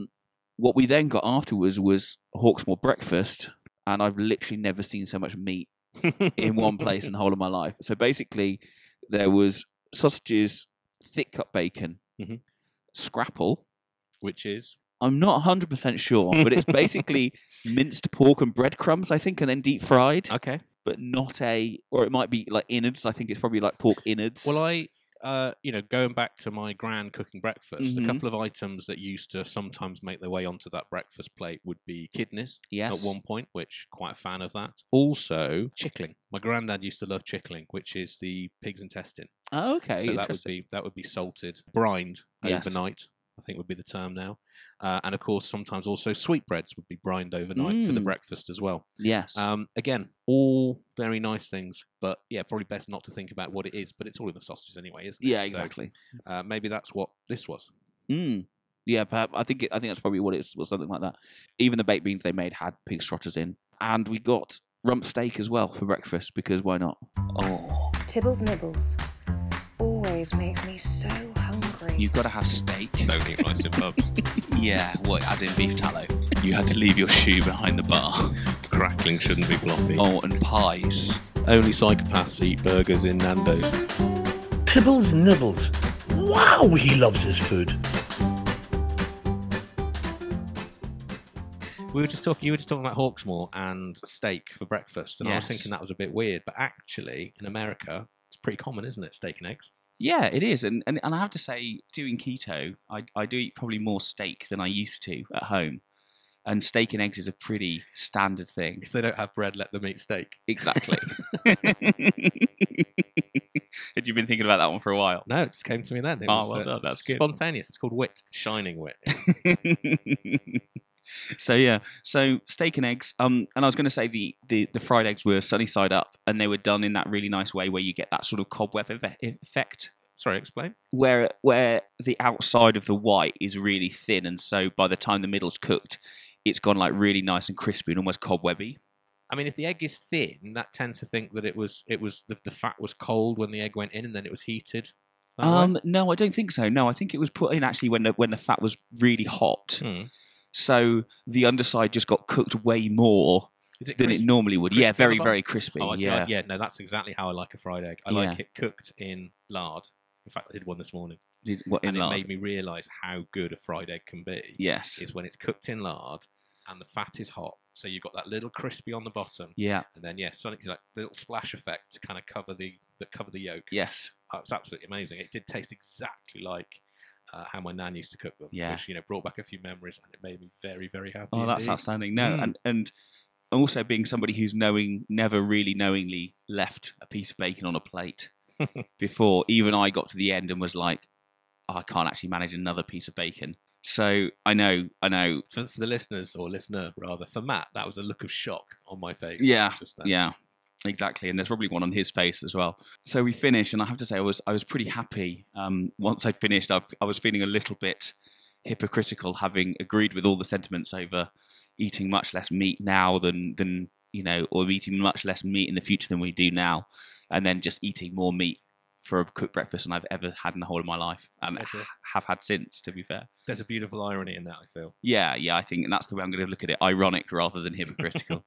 [SPEAKER 1] What we then got afterwards was Hawksmoor breakfast, and I've literally never seen so much meat in one place in the whole of my life. So basically, there was sausages, thick cut bacon,
[SPEAKER 3] Mhm.
[SPEAKER 1] scrapple.
[SPEAKER 3] Which is
[SPEAKER 1] I'm not 100% sure, but it's basically minced pork and breadcrumbs, I think, and then deep fried,
[SPEAKER 3] okay.
[SPEAKER 1] but not or it might be like innards. I think it's probably like pork innards.
[SPEAKER 3] Well, going back to my grand cooking breakfast,
[SPEAKER 1] Mhm.
[SPEAKER 3] a couple of items that used to sometimes make their way onto that breakfast plate would be kidneys.
[SPEAKER 1] Yes.
[SPEAKER 3] At one point, which quite a fan of that. Also, chickling. My granddad used to love chickling, which is the pig's intestine.
[SPEAKER 1] Oh, okay,
[SPEAKER 3] So
[SPEAKER 1] interesting.
[SPEAKER 3] that would be salted, brined
[SPEAKER 1] Yes.
[SPEAKER 3] overnight, I think would be the term now. And of course, sometimes also sweetbreads would be brined overnight for the breakfast as well.
[SPEAKER 1] Yes.
[SPEAKER 3] Again, all very nice things, but yeah, probably best not to think about what it is, but it's all in the sausages anyway, isn't it?
[SPEAKER 1] Yeah,
[SPEAKER 3] So,
[SPEAKER 1] exactly.
[SPEAKER 3] maybe that's what this was.
[SPEAKER 1] Yeah, perhaps, I think that's probably what it was, something like that. Even the baked beans they made had pig trotters in. And we got rump steak as well for breakfast, because why not? Oh.
[SPEAKER 2] Tibbles nibbles always makes me so hungry.
[SPEAKER 5] You've got to have steak.
[SPEAKER 3] Don't eat rice in pubs.
[SPEAKER 5] Yeah, what, as in beef tallow? You had to leave your shoe behind the bar.
[SPEAKER 3] Crackling shouldn't be floppy.
[SPEAKER 5] Oh, and pies.
[SPEAKER 3] Only psychopaths eat burgers in Nando's.
[SPEAKER 4] Tibbles nibbles. Wow, he loves his food.
[SPEAKER 3] You were just talking about Hawksmoor and steak for breakfast, and I was
[SPEAKER 1] Yes.
[SPEAKER 3] thinking that was a bit weird, but actually, in America, it's pretty common, isn't it? Steak and eggs.
[SPEAKER 1] Yeah, it is. And I have to say, doing keto, I do eat probably more steak than I used to at home. And steak and eggs is a pretty standard thing.
[SPEAKER 3] If they don't have bread, let them eat steak.
[SPEAKER 1] Exactly. Had you been thinking about that one for a while?
[SPEAKER 3] No, it just came to me then. It
[SPEAKER 1] Oh,
[SPEAKER 3] was,
[SPEAKER 1] well done, that's good.
[SPEAKER 3] Spontaneous. It's called wit, shining wit.
[SPEAKER 1] So steak and eggs. And I was going to say the fried eggs were sunny side up, and they were done in that really nice way where you get that sort of cobweb effect,
[SPEAKER 3] Sorry, explain.
[SPEAKER 1] where the outside of the white is really thin, and so by the time the middle's cooked, it's gone like really nice and crispy and almost cobwebby.
[SPEAKER 3] I mean, if the egg is thin, that tends to think that it was the fat was cold when the egg went in, and then it was heated. That way?
[SPEAKER 1] No, I don't think so. No, I think it was put in actually when the fat was really hot. So the underside just got cooked way more
[SPEAKER 3] Is it
[SPEAKER 1] than
[SPEAKER 3] crisp?
[SPEAKER 1] it normally would.
[SPEAKER 3] crispy
[SPEAKER 1] Yeah,
[SPEAKER 3] on
[SPEAKER 1] very,
[SPEAKER 3] the bottom?
[SPEAKER 1] very crispy.
[SPEAKER 3] Oh, I see.
[SPEAKER 1] yeah.
[SPEAKER 3] Yeah, no, that's exactly how I like a fried egg. I like it cooked in lard. In fact, I did one this morning,
[SPEAKER 1] What, in
[SPEAKER 3] and
[SPEAKER 1] lard?
[SPEAKER 3] it made me realise how good a fried egg can be.
[SPEAKER 1] Yes.
[SPEAKER 3] Is when it's cooked in lard and the fat is hot, so you've got that little crispy on the bottom,
[SPEAKER 1] Yeah.
[SPEAKER 3] and then something like a little splash effect to kind of cover the yolk.
[SPEAKER 1] Yes.
[SPEAKER 3] Oh, it's absolutely amazing. It did taste exactly like how my nan used to cook them,
[SPEAKER 1] Yeah.
[SPEAKER 3] which brought back a few memories, and it made me very, very happy.
[SPEAKER 1] Oh, that's
[SPEAKER 3] indeed.
[SPEAKER 1] outstanding. No, and also being somebody who's never really knowingly left a piece of bacon on a plate before, even I got to the end and was like, oh, I can't actually manage another piece of bacon. So I know.
[SPEAKER 3] For the listeners, or listener rather, for Matt, that was a look of shock on my face.
[SPEAKER 1] Yeah,
[SPEAKER 3] just then.
[SPEAKER 1] yeah, exactly. And there's probably one on his face as well. So we finished, and I have to say, I was pretty happy. Once I'd finished, I was feeling a little bit hypocritical, having agreed with all the sentiments over eating much less meat now than or eating much less meat in the future than we do now, and then just eating more meat for a cooked breakfast than I've ever had in the whole of my life, and have had since, to be fair.
[SPEAKER 3] There's a beautiful irony in that, I feel.
[SPEAKER 1] Yeah, I think, and that's the way I'm going to look at it: ironic rather than hypocritical.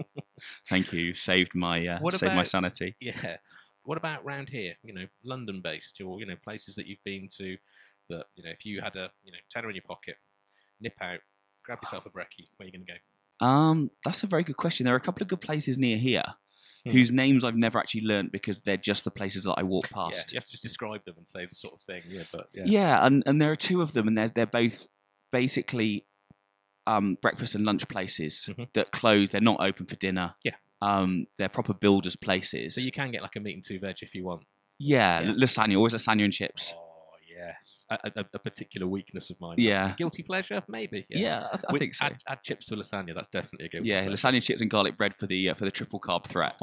[SPEAKER 1] Thank you, saved my my sanity.
[SPEAKER 3] Yeah. What about round here? London-based, or places that you've been to. That if you had a tenner in your pocket, nip out, grab yourself a brekkie. Where are you going to go?
[SPEAKER 1] That's a very good question. There are a couple of good places near here, whose names I've never actually learnt because they're just the places that I walk past.
[SPEAKER 3] Yeah, you have to just describe them and say the sort of thing. Yeah, but
[SPEAKER 1] yeah, and there are two of them, and they're both basically breakfast and lunch places that close. They're not open for dinner.
[SPEAKER 3] Yeah,
[SPEAKER 1] they're proper builders places.
[SPEAKER 3] So you can get like a meat and two veg if you want.
[SPEAKER 1] Yeah, lasagna, always lasagna and chips.
[SPEAKER 3] Oh yes, a particular weakness of mine.
[SPEAKER 1] Yeah.
[SPEAKER 3] That's a guilty pleasure, maybe.
[SPEAKER 1] Yeah, I think so.
[SPEAKER 3] Add chips to lasagna. That's definitely a guilty.
[SPEAKER 1] Yeah,
[SPEAKER 3] pleasure.
[SPEAKER 1] lasagna, chips, and garlic bread for the triple carb threat.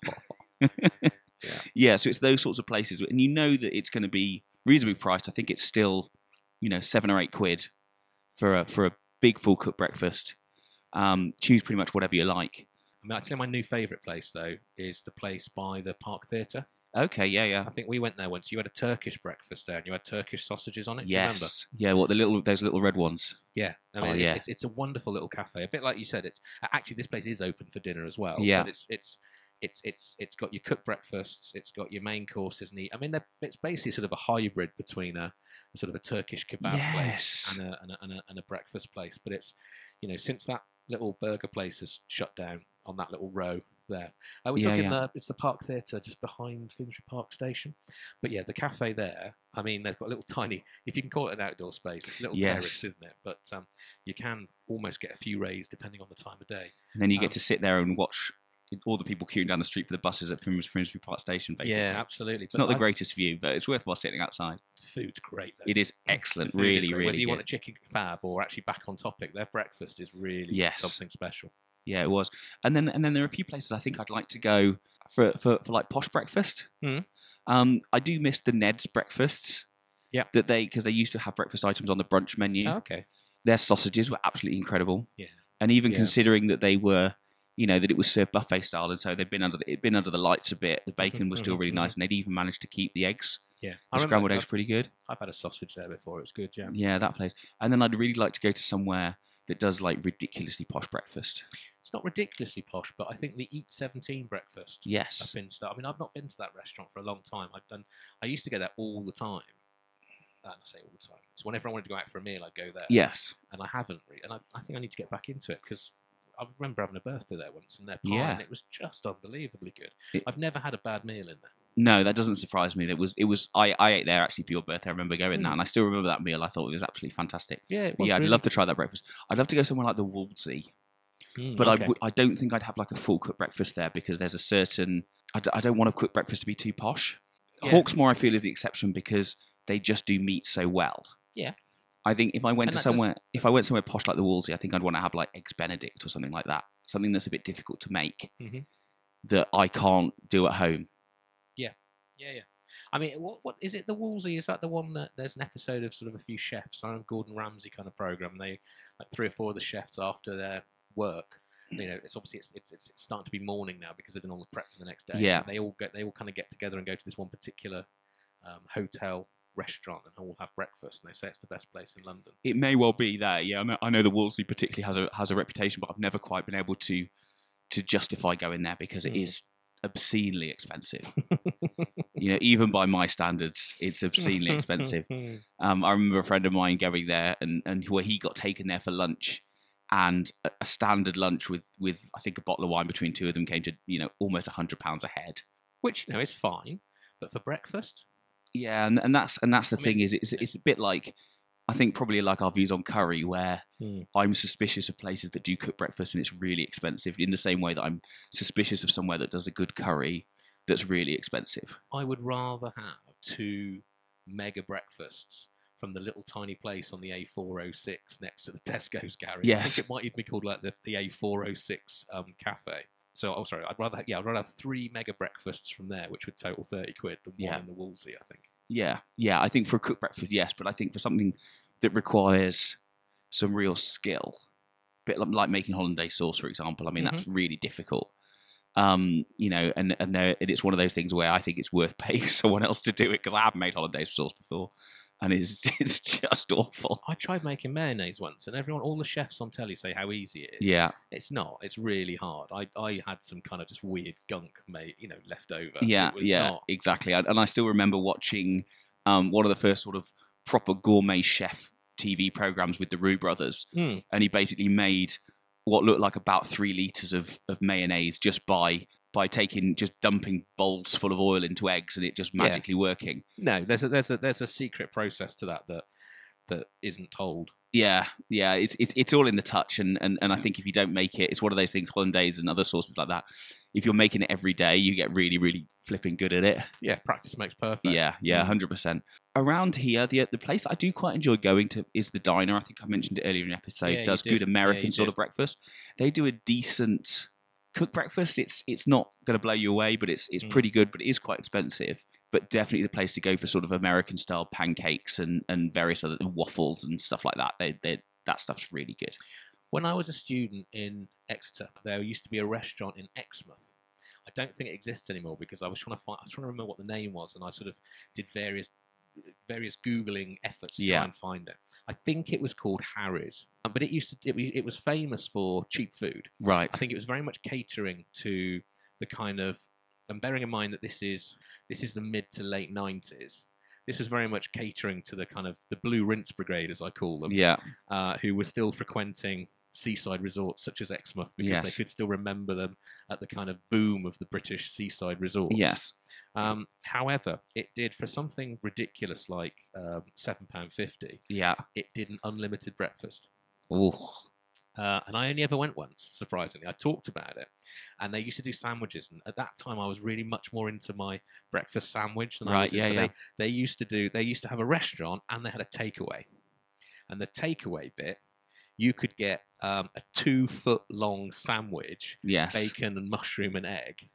[SPEAKER 3] Yeah.
[SPEAKER 1] Yeah, so it's those sorts of places, and you know that it's going to be reasonably priced. I think it's still, £7 or £8 for a big full cooked breakfast. Choose pretty much whatever you like.
[SPEAKER 3] I mean, I'd say my new favourite place though is the place by the Park Theatre.
[SPEAKER 1] Okay, yeah.
[SPEAKER 3] I think we went there once. You had a Turkish breakfast there, and you had Turkish sausages on it. Do you remember?
[SPEAKER 1] Yes. Yeah, what those little red ones.
[SPEAKER 3] Yeah, I mean,
[SPEAKER 1] yeah.
[SPEAKER 3] it's a wonderful little cafe. A bit like you said, it's actually this place is open for dinner as well.
[SPEAKER 1] Yeah.
[SPEAKER 3] But it's got your cooked breakfasts, it's got your main courses, and I mean, it's basically sort of a hybrid between a sort of a Turkish kebab place and a breakfast place. But it's since that little burger place has shut down on that little row there. We're talking it's the Park Theatre just behind Finsbury Park Station. But yeah, the cafe there, I mean, they've got a little tiny, if you can call it an outdoor space, it's a little terrace, isn't it? But you can almost get a few rays depending on the time of day.
[SPEAKER 1] And then you get to sit there and watch all the people queuing down the street for the buses at Finsbury Park Station. Basically,
[SPEAKER 3] Yeah, absolutely.
[SPEAKER 1] it's not the greatest view, but it's worthwhile sitting outside.
[SPEAKER 3] Food's great, though.
[SPEAKER 1] It is excellent,
[SPEAKER 3] The food is
[SPEAKER 1] really,
[SPEAKER 3] great.
[SPEAKER 1] really
[SPEAKER 3] Whether you
[SPEAKER 1] good.
[SPEAKER 3] want a chicken kebab or actually back on topic, their breakfast is really
[SPEAKER 1] Yes.
[SPEAKER 3] something special.
[SPEAKER 1] Yeah, it was. And then there are a few places I think I'd like to go for like posh breakfast.
[SPEAKER 3] Mhm.
[SPEAKER 1] I do miss the Ned's breakfasts.
[SPEAKER 3] Yeah.
[SPEAKER 1] Because they used to have breakfast items on the brunch menu.
[SPEAKER 3] Oh, okay.
[SPEAKER 1] Their sausages were absolutely incredible.
[SPEAKER 3] Yeah.
[SPEAKER 1] And even
[SPEAKER 3] Yeah.
[SPEAKER 1] considering that they were, that it was served buffet style, and so it'd been under the lights a bit. The bacon was still really nice, and they'd even managed to keep the eggs.
[SPEAKER 3] Yeah.
[SPEAKER 1] The scrambled eggs pretty good.
[SPEAKER 3] I've had a sausage there before. It was good, yeah.
[SPEAKER 1] Yeah, that place. And then I'd really like to go to somewhere that does like ridiculously posh breakfast.
[SPEAKER 3] It's not ridiculously posh, but I think the Eat 17 breakfast.
[SPEAKER 1] Yes.
[SPEAKER 3] I've been to. I mean, I've not been to that restaurant for a long time. I used to go there all the time. I say all the time. So whenever I wanted to go out for a meal, I'd go there.
[SPEAKER 1] Yes.
[SPEAKER 3] And I haven't really. And I think I need to get back into it because I remember having a birthday there once and their pie,
[SPEAKER 1] Yeah.
[SPEAKER 3] and it was just unbelievably good.
[SPEAKER 1] It-
[SPEAKER 3] I've never had a bad meal in there.
[SPEAKER 1] No, that doesn't surprise me. It was. I ate there actually for your birthday. I remember going there,
[SPEAKER 3] Mm.
[SPEAKER 1] and I still remember that meal. I thought it was absolutely fantastic.
[SPEAKER 3] Yeah, it
[SPEAKER 1] But
[SPEAKER 3] was
[SPEAKER 1] yeah, I'd
[SPEAKER 3] really
[SPEAKER 1] love to try that breakfast. I'd love to go somewhere like the Wolsey, but
[SPEAKER 3] okay.
[SPEAKER 1] I don't think I'd have like a full cooked breakfast there because there's a certain. I don't want a quick breakfast to be too posh.
[SPEAKER 3] Yeah.
[SPEAKER 1] Hawksmoor, I feel, is the exception because they just do meat so well.
[SPEAKER 3] Yeah.
[SPEAKER 1] I think if I went
[SPEAKER 3] And
[SPEAKER 1] to
[SPEAKER 3] that does-
[SPEAKER 1] somewhere, if I went somewhere posh like the Wolsey, I think I'd want to have like eggs Benedict or something like that. Something that's a bit difficult to make
[SPEAKER 3] Mhm.
[SPEAKER 1] that I can't do at home.
[SPEAKER 3] Yeah. I mean, what is it? The Wolsey, is that the one that there's an episode of sort of a few chefs, I know, Gordon Ramsay kind of program. They like 3 or 4 of the chefs after their work. It's obviously it's starting to be morning now because they've done all the prep for the next day.
[SPEAKER 1] Yeah.
[SPEAKER 3] They all kind of get together and go to this one particular hotel restaurant and all have breakfast. And they say it's the best place in London.
[SPEAKER 1] It may well be that. Yeah, I know the Wolsey particularly has a reputation, but I've never quite been able to justify going there because it is obscenely expensive. Even by my standards, it's obscenely expensive. I remember a friend of mine going there and where he got taken there for lunch, and a standard lunch with I think a bottle of wine between two of them came to almost £100 a head.
[SPEAKER 3] Which is fine, but for breakfast,
[SPEAKER 1] Yeah, and that's the
[SPEAKER 3] I
[SPEAKER 1] thing
[SPEAKER 3] mean,
[SPEAKER 1] is it's a bit like, I think probably like our views on curry, where I'm suspicious of places that do cook breakfast and it's really expensive, in the same way that I'm suspicious of somewhere that does a good curry that's really expensive.
[SPEAKER 3] I would rather have 2 mega breakfasts from the little tiny place on the A406 next to the Tesco's garage. I
[SPEAKER 1] Yes.
[SPEAKER 3] think it might even be called like the A406 cafe. So, I'd rather have 3 mega breakfasts from there, which would total 30 quid, than one
[SPEAKER 1] Yeah.
[SPEAKER 3] in the Wolsey, I think.
[SPEAKER 1] Yeah, I think for a cooked breakfast, yes, but I think for something that requires some real skill, a bit like making hollandaise sauce, for example. I mean, that's really difficult. And it's one of those things where I think it's worth paying someone else to do it, because I have made hollandaise sauce before, and it's just awful.
[SPEAKER 3] I tried making mayonnaise once, and all the chefs on telly say how easy it is.
[SPEAKER 1] Yeah,
[SPEAKER 3] It's not. It's really hard. I had some kind of just weird gunk left over.
[SPEAKER 1] yeah,
[SPEAKER 3] It was
[SPEAKER 1] yeah,
[SPEAKER 3] not-
[SPEAKER 1] exactly. And I still remember watching one of the first sort of proper gourmet chef TV programs with the Roux brothers,
[SPEAKER 3] Mm.
[SPEAKER 1] and he basically made what looked like about 3 litres of mayonnaise just by dumping bowls full of oil into eggs and it just magically working.
[SPEAKER 3] No, there's a secret process to that isn't told.
[SPEAKER 1] Yeah, it's all in the touch, and I think if you don't make it, it's one of those things. Hollandaise and other sauces like that. If you're making it every day, you get really, really flipping good at it.
[SPEAKER 3] Yeah, practice makes perfect.
[SPEAKER 1] Yeah, 100%. Around here, the place I do quite enjoy going to is the Diner. I think I mentioned it earlier in the episode.
[SPEAKER 3] Yeah, you
[SPEAKER 1] Does
[SPEAKER 3] did.
[SPEAKER 1] good American
[SPEAKER 3] Yeah, you
[SPEAKER 1] sort
[SPEAKER 3] did.
[SPEAKER 1] of breakfast. They do a decent cooked breakfast. It's not going to blow you away, but it's pretty good. But it is quite expensive. But definitely the place to go for sort of American style pancakes and various other waffles and stuff like that. That stuff's really good.
[SPEAKER 3] When I was a student in Exeter, there used to be a restaurant in Exmouth. I don't think it exists anymore because I was trying to remember what the name was, and I sort of did various Googling efforts to
[SPEAKER 1] Yeah.
[SPEAKER 3] try and find it. I think it was called Harry's, but it was famous for cheap food.
[SPEAKER 1] Right.
[SPEAKER 3] I think it was very much catering to the kind of, and bearing in mind that this is the mid to late 90s. This was very much catering to the kind of the Blue Rinse Brigade, as I call them,
[SPEAKER 1] Yeah.
[SPEAKER 3] who were still frequenting seaside resorts such as Exmouth because they
[SPEAKER 1] Yes.
[SPEAKER 3] could still remember them at the kind of boom of the British seaside resorts.
[SPEAKER 1] Yes.
[SPEAKER 3] However, it did, for something ridiculous like £7.50,
[SPEAKER 1] Yeah.
[SPEAKER 3] it did an unlimited breakfast.
[SPEAKER 1] Oh.
[SPEAKER 3] and I only ever went once, surprisingly. I talked about it. And they used to do sandwiches. And at that time, I was really much more into my breakfast sandwich than I
[SPEAKER 1] Right,
[SPEAKER 3] was.
[SPEAKER 1] yeah, yeah.
[SPEAKER 3] They used to have a restaurant and they had a takeaway. And the takeaway bit, you could get a 2-foot long sandwich,
[SPEAKER 1] Yes.
[SPEAKER 3] bacon and mushroom and egg,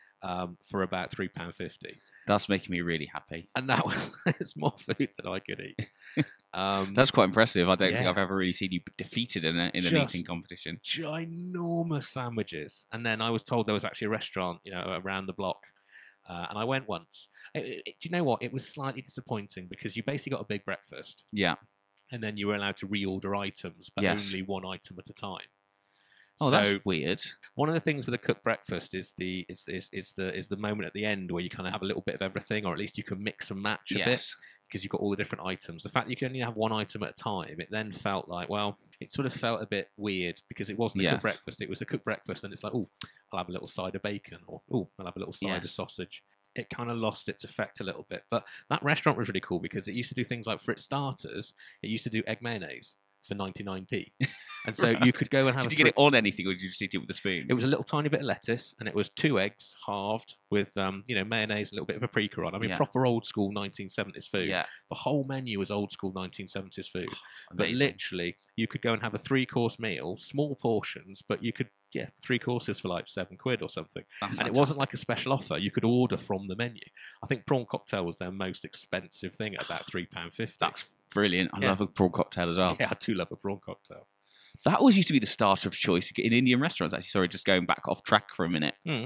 [SPEAKER 3] for about £3.50.
[SPEAKER 1] That's making me really happy.
[SPEAKER 3] And that was it's more food than I could eat.
[SPEAKER 1] That's quite impressive. I don't think
[SPEAKER 3] yeah.
[SPEAKER 1] I've ever really seen you defeated in an
[SPEAKER 3] Just
[SPEAKER 1] eating competition.
[SPEAKER 3] Ginormous sandwiches. And then I was told there was actually a restaurant, around the block. And I went once. Do you know what? It was slightly disappointing because you basically got a big breakfast.
[SPEAKER 1] Yeah.
[SPEAKER 3] And then you were allowed to reorder items, but
[SPEAKER 1] Yes.
[SPEAKER 3] only one item at a time.
[SPEAKER 1] Oh,
[SPEAKER 3] So
[SPEAKER 1] that's weird.
[SPEAKER 3] one of the things with a cooked breakfast is the moment at the end where you kind of have a little bit of everything, or at least you can mix and match a bit
[SPEAKER 1] Yes.
[SPEAKER 3] because you've got all the different items. The fact that you can only have one item at a time, it then felt like, well, it sort of felt a bit weird because it wasn't a
[SPEAKER 1] Yes.
[SPEAKER 3] cooked breakfast. It was a cooked breakfast, and it's like, oh, I'll have a little side of bacon, or oh, I'll have a little side of
[SPEAKER 1] Yes.
[SPEAKER 3] sausage. It kind of lost its effect a little bit. But that restaurant was really cool because it used to do things like, for its starters, it used to do egg mayonnaise for 99p. And so you could go and have
[SPEAKER 1] Did you get it on anything, or did you just eat it with a spoon?
[SPEAKER 3] It was a little tiny bit of lettuce, and it was 2 eggs halved with mayonnaise, a little bit of paprika on. I mean,
[SPEAKER 1] Yeah.
[SPEAKER 3] proper old school 1970s food.
[SPEAKER 1] Yeah.
[SPEAKER 3] The whole menu was old school 1970s food. But
[SPEAKER 1] Amazing.
[SPEAKER 3] literally, you could go and have a 3-course meal, small portions, but you could 3 courses for like £7 or something.
[SPEAKER 1] That's
[SPEAKER 3] And it wasn't
[SPEAKER 1] fantastic.
[SPEAKER 3] like a special offer. You could order from the menu. I think prawn cocktail was their most expensive thing at about £3.50.
[SPEAKER 1] That's brilliant. I
[SPEAKER 3] Yeah.
[SPEAKER 1] love a prawn cocktail as well.
[SPEAKER 3] Yeah, I do love a prawn cocktail.
[SPEAKER 1] That always used to be the starter of choice in Indian restaurants. Actually, sorry, just going back off track for a minute.
[SPEAKER 3] Mm.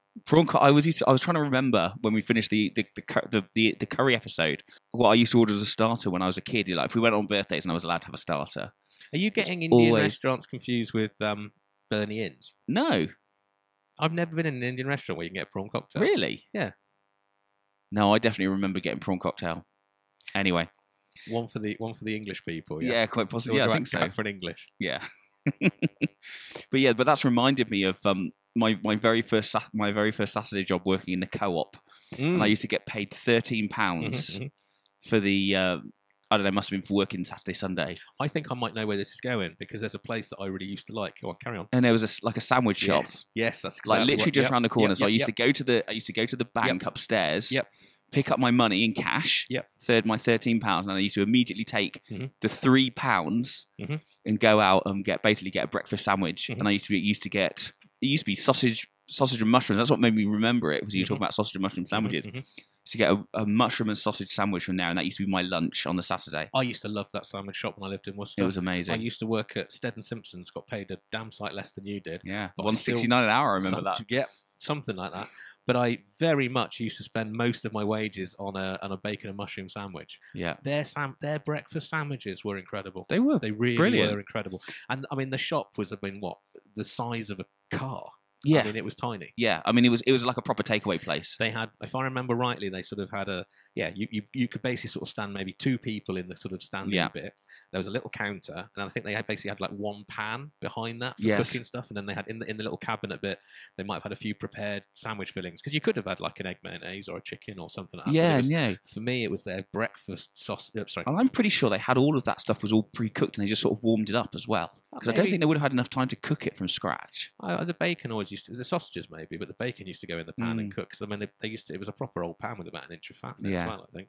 [SPEAKER 1] I was trying to remember when we finished the curry episode what I used to order as a starter when I was a kid. Like if we went on birthdays and I was allowed to have a starter.
[SPEAKER 3] Are you getting Indian
[SPEAKER 1] always-
[SPEAKER 3] restaurants confused with Bernie Inns?
[SPEAKER 1] No,
[SPEAKER 3] I've never been in an Indian restaurant where you can get a prawn cocktail.
[SPEAKER 1] really.
[SPEAKER 3] Yeah.
[SPEAKER 1] No, I definitely remember getting prawn cocktail. Anyway,
[SPEAKER 3] One for the English people.
[SPEAKER 1] yeah,
[SPEAKER 3] Yeah,
[SPEAKER 1] quite possibly. Yeah, I think so.
[SPEAKER 3] For an English.
[SPEAKER 1] Yeah. But that's reminded me of my very first Saturday job working in the co-op, and I used to get paid £13
[SPEAKER 3] Mhm.
[SPEAKER 1] for the I don't know, must have been for working Saturday, Sunday,
[SPEAKER 3] I think I might know where this is going because there's a place that I really used to like. Go on, carry on.
[SPEAKER 1] and there was a sandwich shop,
[SPEAKER 3] Yes, that's
[SPEAKER 1] like
[SPEAKER 3] exactly
[SPEAKER 1] literally
[SPEAKER 3] what-
[SPEAKER 1] just
[SPEAKER 3] yep,
[SPEAKER 1] around the corner.
[SPEAKER 3] yep,
[SPEAKER 1] So I
[SPEAKER 3] yep,
[SPEAKER 1] used to go to the bank upstairs,
[SPEAKER 3] Yep.
[SPEAKER 1] pick up my money in cash,
[SPEAKER 3] Yep.
[SPEAKER 1] my £13, and I used to immediately take
[SPEAKER 3] Mhm.
[SPEAKER 1] the £3
[SPEAKER 3] Mhm.
[SPEAKER 1] and go out and get a breakfast sandwich.
[SPEAKER 3] Mhm.
[SPEAKER 1] And it used to be sausage and mushrooms. That's what made me remember it, was you
[SPEAKER 3] Mhm.
[SPEAKER 1] talking about sausage and mushroom sandwiches.
[SPEAKER 3] Mhm.
[SPEAKER 1] To get a mushroom and sausage sandwich from there, and that used to be my lunch on the Saturday.
[SPEAKER 3] I used to love that sandwich shop when I lived in Worcester.
[SPEAKER 1] It was
[SPEAKER 3] I
[SPEAKER 1] amazing.
[SPEAKER 3] used to work at Stead and Simpsons. Got paid a damn sight less than you did.
[SPEAKER 1] Yeah,
[SPEAKER 3] but I
[SPEAKER 1] £1.69 an hour. I remember that.
[SPEAKER 3] Yeah, something like that. But I very much used to spend most of my wages on a bacon and mushroom sandwich.
[SPEAKER 1] Yeah,
[SPEAKER 3] Their breakfast sandwiches were incredible.
[SPEAKER 1] they were.
[SPEAKER 3] They really
[SPEAKER 1] Brilliant.
[SPEAKER 3] were incredible. And I mean, the shop was, what, the size of a car.
[SPEAKER 1] Yeah,
[SPEAKER 3] I mean, it was tiny.
[SPEAKER 1] yeah. I mean, it was like a proper takeaway place.
[SPEAKER 3] They had, if I remember rightly, they sort of had you could basically sort of stand maybe 2 people in the sort of standing
[SPEAKER 1] Yeah.
[SPEAKER 3] bit. There was a little counter, and I think they basically had like 1 pan behind that for
[SPEAKER 1] Yes.
[SPEAKER 3] cooking stuff, and then they had in the little cabinet bit, they might have had a few prepared sandwich fillings because you could have had like an egg mayonnaise or a chicken or something like that. but
[SPEAKER 1] Yeah,
[SPEAKER 3] it was-
[SPEAKER 1] yeah.
[SPEAKER 3] For me, it was their breakfast sauce. Sorry,
[SPEAKER 1] And I'm pretty sure they had all of that stuff was all pre-cooked, and they just sort of warmed it up as well. Because I don't
[SPEAKER 3] Maybe-
[SPEAKER 1] think they would have had enough time to cook it from scratch.
[SPEAKER 3] The bacon always used to, the sausages maybe, but the bacon used to go in the pan and cook. Because I mean, they used to, it was a proper old pan with about 1 inch of fat in it as
[SPEAKER 1] Yeah.
[SPEAKER 3] well, I think.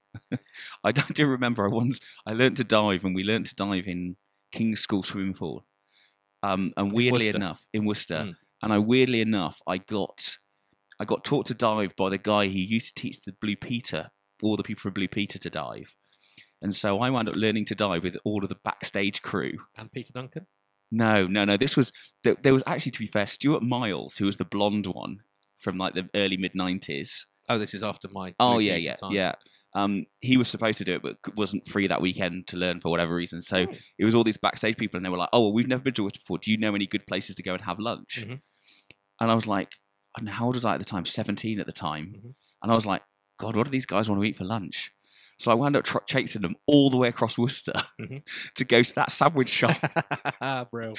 [SPEAKER 1] I do remember I learnt to dive, and we learnt to dive in King's School swimming pool. And weirdly
[SPEAKER 3] Worcester?
[SPEAKER 1] enough, in Worcester,
[SPEAKER 3] Mm.
[SPEAKER 1] and weirdly enough, I got taught to dive by the guy who used to teach the Blue Peter, all the people from Blue Peter to dive. And so I wound up learning to dive with all of the backstage crew.
[SPEAKER 3] And Peter Duncan?
[SPEAKER 1] No. This was there was actually, to be fair, Stuart Miles, who was the blonde one from like the early mid-90s.
[SPEAKER 3] Oh, this is after my.
[SPEAKER 1] Oh
[SPEAKER 3] Blue
[SPEAKER 1] yeah,
[SPEAKER 3] Peter
[SPEAKER 1] yeah,
[SPEAKER 3] time.
[SPEAKER 1] yeah. He was supposed to do it, but wasn't free that weekend to learn for whatever reason. So
[SPEAKER 3] Oh.
[SPEAKER 1] it was all these backstage people, and they were like, "Oh, well, we've never been to Worcester before. Do you know any good places to go and have lunch?"
[SPEAKER 3] Mhm.
[SPEAKER 1] And I was like, I don't know, how old was I at the time? 17 at the time.
[SPEAKER 3] Mhm.
[SPEAKER 1] And I was like, God, what do these guys want to eat for lunch? So I wound up chasing them all the way across Worcester
[SPEAKER 3] Mhm.
[SPEAKER 1] to go to that sandwich shop
[SPEAKER 3] Bro.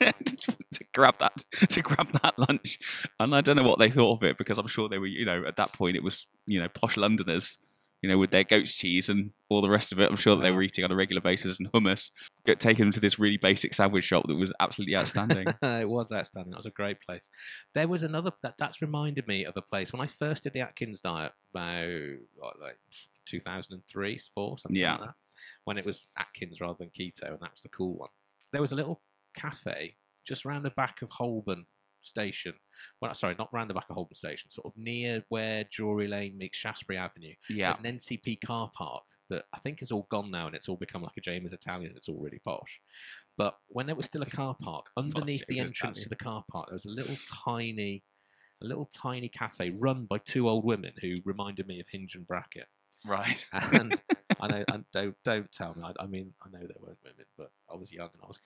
[SPEAKER 1] to grab that lunch. And I don't know what they thought of it, because I'm sure they were, at that point it was, posh Londoners, with their goat's cheese and all the rest of it. I'm sure that they were eating on a regular basis, and hummus. Get taken to this really basic sandwich shop that was absolutely outstanding.
[SPEAKER 3] It was outstanding. That was a great place. There was another that's reminded me of a place when I first did the Atkins diet about like 2003, 4, something like that. When it was Atkins rather than keto, and that was the cool one. There was a little cafe just around the back of Holborn Station. Well, sorry, not round the back of Holborn Station, sort of near where Drury Lane meets Shaftesbury Avenue.
[SPEAKER 1] Yeah.
[SPEAKER 3] There's an NCP car park that I think is all gone now, and it's all become like a James Italian. It's all really posh. But when there was still a car park, underneath the entrance to the car park, there was a little tiny cafe run by 2 old women who reminded me of Hinge and Bracket.
[SPEAKER 1] Right.
[SPEAKER 3] And I know, and don't tell me. I mean, I know there weren't women, but I was young and I was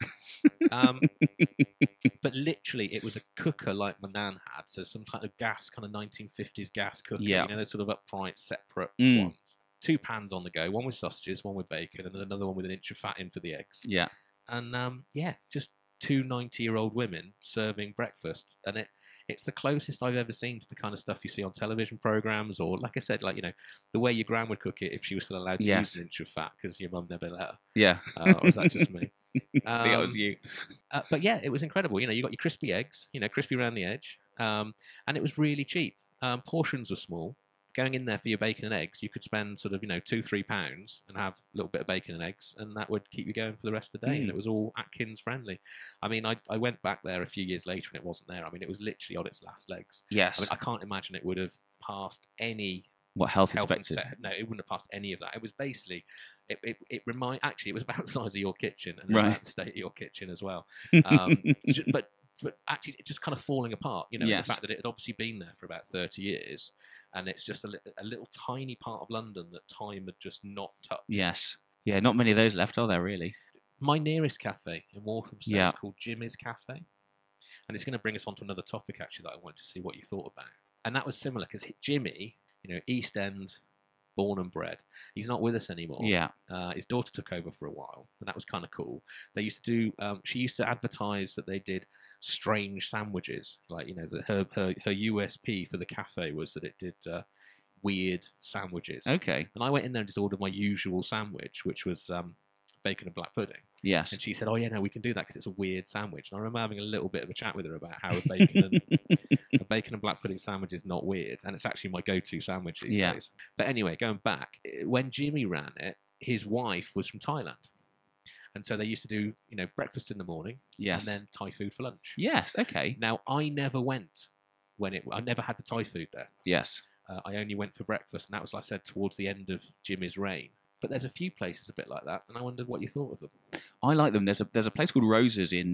[SPEAKER 3] confused. But literally, it was a cooker like my nan had, so some kind of gas, kind of 1950s gas cooker.
[SPEAKER 1] Yeah.
[SPEAKER 3] They're sort of upright, separate
[SPEAKER 1] Mm.
[SPEAKER 3] ones. 2 pans on the go, one with sausages, one with bacon, and then another one with an inch of fat in for the eggs.
[SPEAKER 1] Yeah.
[SPEAKER 3] And just 2 90-year-old women serving breakfast, and it's the closest I've ever seen to the kind of stuff you see on television programs, or like I said, like the way your gran would cook it if she was still allowed to use an inch of fat because your mum never let her.
[SPEAKER 1] Yeah.
[SPEAKER 3] Or is that just me?
[SPEAKER 1] I think that was you.
[SPEAKER 3] But yeah, it was incredible. You got your crispy eggs, crispy around the edge, and it was really cheap. Portions were small. Going in there for your bacon and eggs, you could spend sort of £2-3 and have a little bit of bacon and eggs, and that would keep you going for the rest of the day. And it was all Atkins friendly. I mean, I went back there a few years later and it wasn't there. I mean, it was literally on its last legs.
[SPEAKER 1] Yes.
[SPEAKER 3] I mean, I can't imagine it would have passed any
[SPEAKER 1] What health expected?
[SPEAKER 3] No, it wouldn't have passed any of that. It was basically, it was about the size of your kitchen and
[SPEAKER 1] Right.
[SPEAKER 3] about the state of your kitchen as well. But actually, it's just kind of falling apart.
[SPEAKER 1] Yes.
[SPEAKER 3] The fact that it had obviously been there for about 30 years, and it's just a little tiny part of London that time had just not touched.
[SPEAKER 1] Yes. Yeah, not many of those left, are there, really?
[SPEAKER 3] My nearest cafe in Walthamstow
[SPEAKER 1] Yeah.
[SPEAKER 3] is called Jimmy's Cafe, and it's going to bring us on to another topic actually that I wanted to see what you thought about. And that was similar because Jimmy, East End, born and bred. He's not with us anymore.
[SPEAKER 1] Yeah.
[SPEAKER 3] His daughter took over for a while, and that was kind of cool. They used to do. She used to advertise that they did strange sandwiches. Like her USP for the cafe was that it did weird sandwiches.
[SPEAKER 1] Okay.
[SPEAKER 3] And I went in there and just ordered my usual sandwich, which was bacon and black pudding.
[SPEAKER 1] Yes.
[SPEAKER 3] And she said, "Oh yeah, no, we can do that because it's a weird sandwich." And I remember having a little bit of a chat with her about how a bacon and black pudding sandwich is not weird, and it's actually my go-to sandwich these days. But anyway, going back, when Jimmy ran it, his wife was from Thailand, and so they used to do breakfast in the morning,
[SPEAKER 1] Yes.
[SPEAKER 3] and then Thai food for lunch.
[SPEAKER 1] Yes. Okay.
[SPEAKER 3] Now I never went I never had the Thai food there.
[SPEAKER 1] Yes.
[SPEAKER 3] I only went for breakfast, and that was, like I said, towards the end of Jimmy's reign. But there's a few places a bit like that, and I wondered what you thought of them.
[SPEAKER 1] I like them. There's a place called Roses in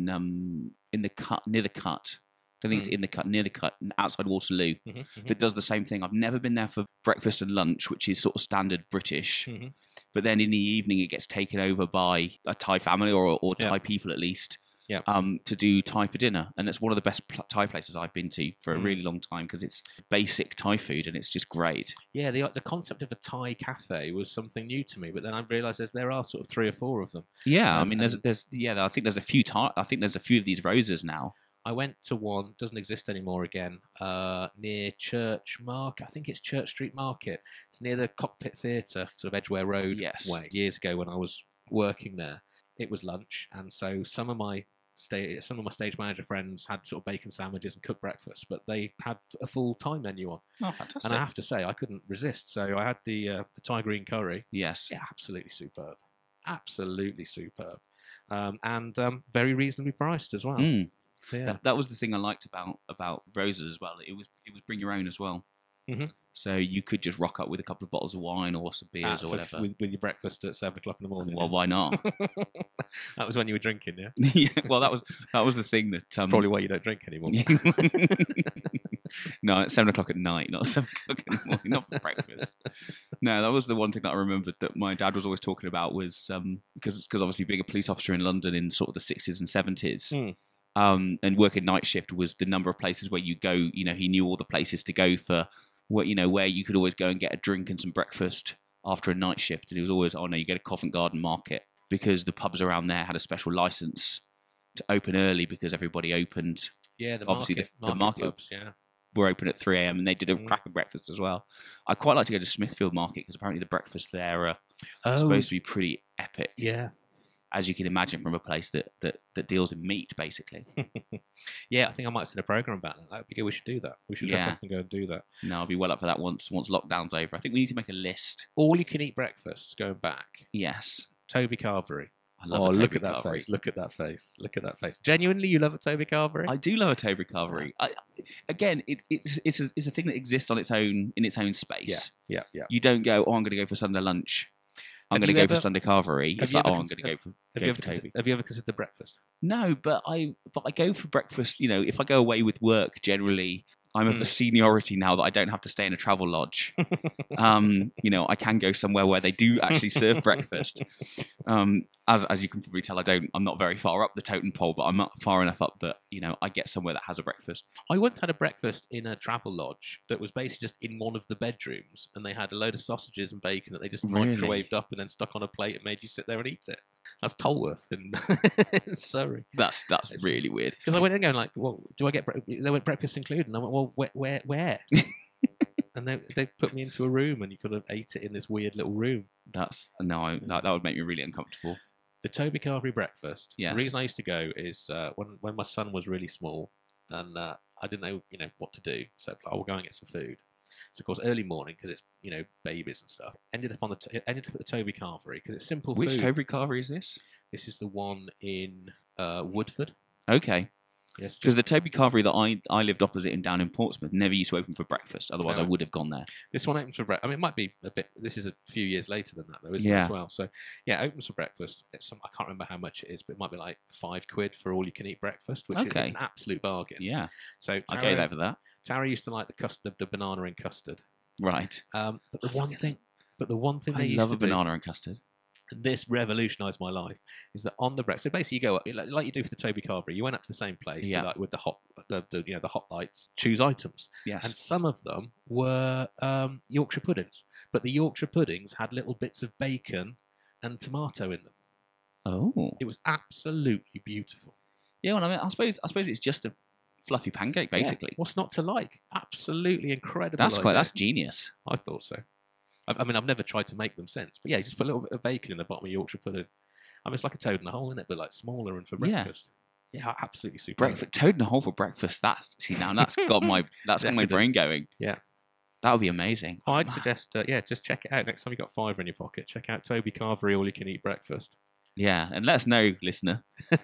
[SPEAKER 1] the cut, near the cut. I don't think it's in the cut, near the cut, outside Waterloo. That does the same thing. I've never been there for breakfast and lunch, which is sort of standard British. But then in the evening, it gets taken over by a Thai family or Thai people at least.
[SPEAKER 3] Yeah.
[SPEAKER 1] To do Thai for dinner, and it's one of the best Thai places I've been to for a really long time because it's basic Thai food and it's just great.
[SPEAKER 3] Yeah, the concept of a Thai cafe was something new to me, but then I realised there are sort of 3 or 4 of them.
[SPEAKER 1] Yeah, I mean, I think there's a few I think there's a few of these Roses now.
[SPEAKER 3] I went to one, doesn't exist anymore again, near Church Market. I think it's Church Street Market. It's near the Cockpit Theatre, sort of Edgware Road way. Years ago when I was working there, it was lunch, and so some of my stage manager friends had sort of bacon sandwiches and cooked breakfast, but they had a full Thai menu on.
[SPEAKER 1] Oh, fantastic.
[SPEAKER 3] And I have to say, I couldn't resist. So I had the Thai green curry.
[SPEAKER 1] Yes.
[SPEAKER 3] Yeah, absolutely superb. Absolutely superb. And very reasonably priced as well.
[SPEAKER 1] Mm.
[SPEAKER 3] Yeah.
[SPEAKER 1] That was the thing I liked about Roses as well. It was bring your own as well.
[SPEAKER 3] Mhm.
[SPEAKER 1] So you could just rock up with a couple of bottles of wine or some beers or whatever.
[SPEAKER 3] With your breakfast at 7 o'clock in the morning.
[SPEAKER 1] Well, why not?
[SPEAKER 3] That was when you were drinking, yeah?
[SPEAKER 1] Yeah. Well, that was the thing that
[SPEAKER 3] That's probably why you don't drink anymore.
[SPEAKER 1] No, at 7 o'clock at night, not 7 o'clock in the morning, not for breakfast. No, that was the one thing that I remembered that my dad was always talking about was because obviously being a police officer in London in sort of the 60s and 70s. And working night shift was the number of places where you go. He knew all the places to go for where you could always go and get a drink and some breakfast after a night shift. And it was always, oh no, you go to Covent Garden Market because the pubs around there had a special license to open early because everybody opened.
[SPEAKER 3] Yeah, the
[SPEAKER 1] obviously
[SPEAKER 3] market,
[SPEAKER 1] the market
[SPEAKER 3] pubs, yeah.
[SPEAKER 1] were open at 3 a.m. and they did a cracker breakfast as well. I quite like to go to Smithfield Market because apparently the breakfast there are supposed to be pretty epic.
[SPEAKER 3] Yeah.
[SPEAKER 1] As you can imagine from a place that deals in meat, basically.
[SPEAKER 3] Yeah, I think I might set a program about that. That would be good. We should do that. We should definitely go and do that.
[SPEAKER 1] No, I'll be well up for that once lockdown's over. I think we need to make a list.
[SPEAKER 3] All you can eat breakfasts going back.
[SPEAKER 1] Yes.
[SPEAKER 3] Toby Carvery.
[SPEAKER 1] I love a Toby
[SPEAKER 3] look at that
[SPEAKER 1] Carvery.
[SPEAKER 3] face. Look at that face. Look at that face. Genuinely, you love a Toby Carvery?
[SPEAKER 1] I do love a Toby Carvery. Again, it's a thing that exists on its own in its own space.
[SPEAKER 3] Yeah.
[SPEAKER 1] You don't go, I'm going to go for Sunday lunch. I'm going to go for Sunday Carvery. It's like, I'm going to go for Toby.
[SPEAKER 3] Have you ever considered the breakfast?
[SPEAKER 1] No, but I go for breakfast. You know, if I go away with work, generally I'm of the seniority now that I don't have to stay in a travel lodge. You know, I can go somewhere where they do actually serve breakfast. As you can probably tell, I'm not very far up the totem pole, but I'm not far enough up that, you know, I get somewhere that has a breakfast.
[SPEAKER 3] I once had a breakfast in a travel lodge that was basically just in one of the bedrooms, and they had a load of sausages and bacon that they just
[SPEAKER 1] Really?
[SPEAKER 3] microwaved up and then stuck on a plate and made you sit there and eat it. That's Tolworth in Surrey.
[SPEAKER 1] That's really weird.
[SPEAKER 3] Because I went in going like, well, do I get they went breakfast included? And I went, well, where? And they put me into a room, and you could have ate it in this weird little room.
[SPEAKER 1] That would make me really uncomfortable.
[SPEAKER 3] The Toby Carvery breakfast.
[SPEAKER 1] Yes.
[SPEAKER 3] The reason I used to go is when my son was really small, and I didn't know what to do, so I will go and get some food. So of course early morning, because it's babies and stuff. Ended up at the Toby Carvery because it's simple food.
[SPEAKER 1] Which Toby Carvery is this?
[SPEAKER 3] This is the one in Woodford.
[SPEAKER 1] Okay.
[SPEAKER 3] Yes,
[SPEAKER 1] Because the Toby Carvery that I lived opposite down in Portsmouth never used to open for breakfast. Otherwise, I would have gone there.
[SPEAKER 3] This one opens for breakfast. I mean, it might be a bit. This is a few years later than that, though, isn't it,
[SPEAKER 1] Yeah.
[SPEAKER 3] as well? So, yeah, it opens for breakfast. I can't remember how much it is, but it might be like £5 for all you can eat breakfast, which is
[SPEAKER 1] Okay.
[SPEAKER 3] an absolute bargain.
[SPEAKER 1] Yeah,
[SPEAKER 3] So
[SPEAKER 1] I'll go there for that.
[SPEAKER 3] Tara used to like the banana and custard.
[SPEAKER 1] Right.
[SPEAKER 3] But the one thing
[SPEAKER 1] I
[SPEAKER 3] they used
[SPEAKER 1] love
[SPEAKER 3] to
[SPEAKER 1] a banana and custard.
[SPEAKER 3] and this revolutionised my life, is that on the breakfast. So basically, you go up like you do for the Toby Carvery. You went up to the same place,
[SPEAKER 1] Yeah.
[SPEAKER 3] like with the hot lights. Choose items.
[SPEAKER 1] Yes.
[SPEAKER 3] And some of them were Yorkshire puddings, but the Yorkshire puddings had little bits of bacon and tomato in them.
[SPEAKER 1] Oh.
[SPEAKER 3] It was absolutely beautiful.
[SPEAKER 1] Yeah. Well, I mean, I suppose it's just a fluffy pancake, basically.
[SPEAKER 3] Yeah. What's not to like? Absolutely incredible.
[SPEAKER 1] That's genius.
[SPEAKER 3] I thought so. I mean, I've never tried to make them since, but yeah, just put a little bit of bacon in the bottom of Yorkshire pudding. I mean, it's like a toad in a hole, isn't it? But like smaller and for
[SPEAKER 1] Yeah.
[SPEAKER 3] breakfast. Yeah, absolutely super.
[SPEAKER 1] Breakfast toad in a hole for breakfast. That's got my
[SPEAKER 3] Decadent.
[SPEAKER 1] brain going.
[SPEAKER 3] Yeah.
[SPEAKER 1] That would be amazing.
[SPEAKER 3] I'd suggest, just check it out. Next time you've got £5 in your pocket, check out Toby Carvery All You Can Eat Breakfast.
[SPEAKER 1] Yeah, and let us know, listener,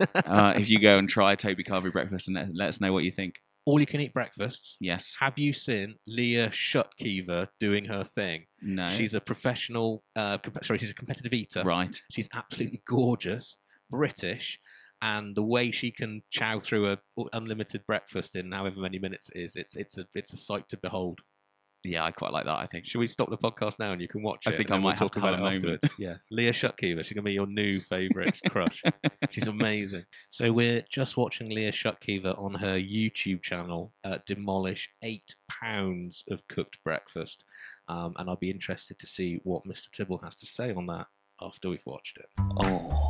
[SPEAKER 1] if you go and try Toby Carvery breakfast, and let us know what you think.
[SPEAKER 3] All You Can Eat Breakfasts.
[SPEAKER 1] Yes.
[SPEAKER 3] Have you seen Leah Shutkever doing her thing?
[SPEAKER 1] No.
[SPEAKER 3] She's a professional, she's a competitive eater.
[SPEAKER 1] Right.
[SPEAKER 3] She's absolutely gorgeous, British, and the way she can chow through a unlimited breakfast in however many minutes it is, it's a sight to behold.
[SPEAKER 1] Yeah, I quite like that, I think.
[SPEAKER 3] Should we stop the podcast now and you can watch it?
[SPEAKER 1] I think
[SPEAKER 3] and
[SPEAKER 1] I
[SPEAKER 3] then
[SPEAKER 1] might have
[SPEAKER 3] talk
[SPEAKER 1] to have
[SPEAKER 3] about
[SPEAKER 1] a
[SPEAKER 3] it
[SPEAKER 1] moment.
[SPEAKER 3] afterwards? Yeah, Leah Shutkever. She's going to be your new favourite crush. She's amazing. So we're just watching Leah Shutkever on her YouTube channel demolish 8 pounds of cooked breakfast. And I'll be interested to see what Mr. Tibble has to say on that after we've watched it.
[SPEAKER 1] Oh.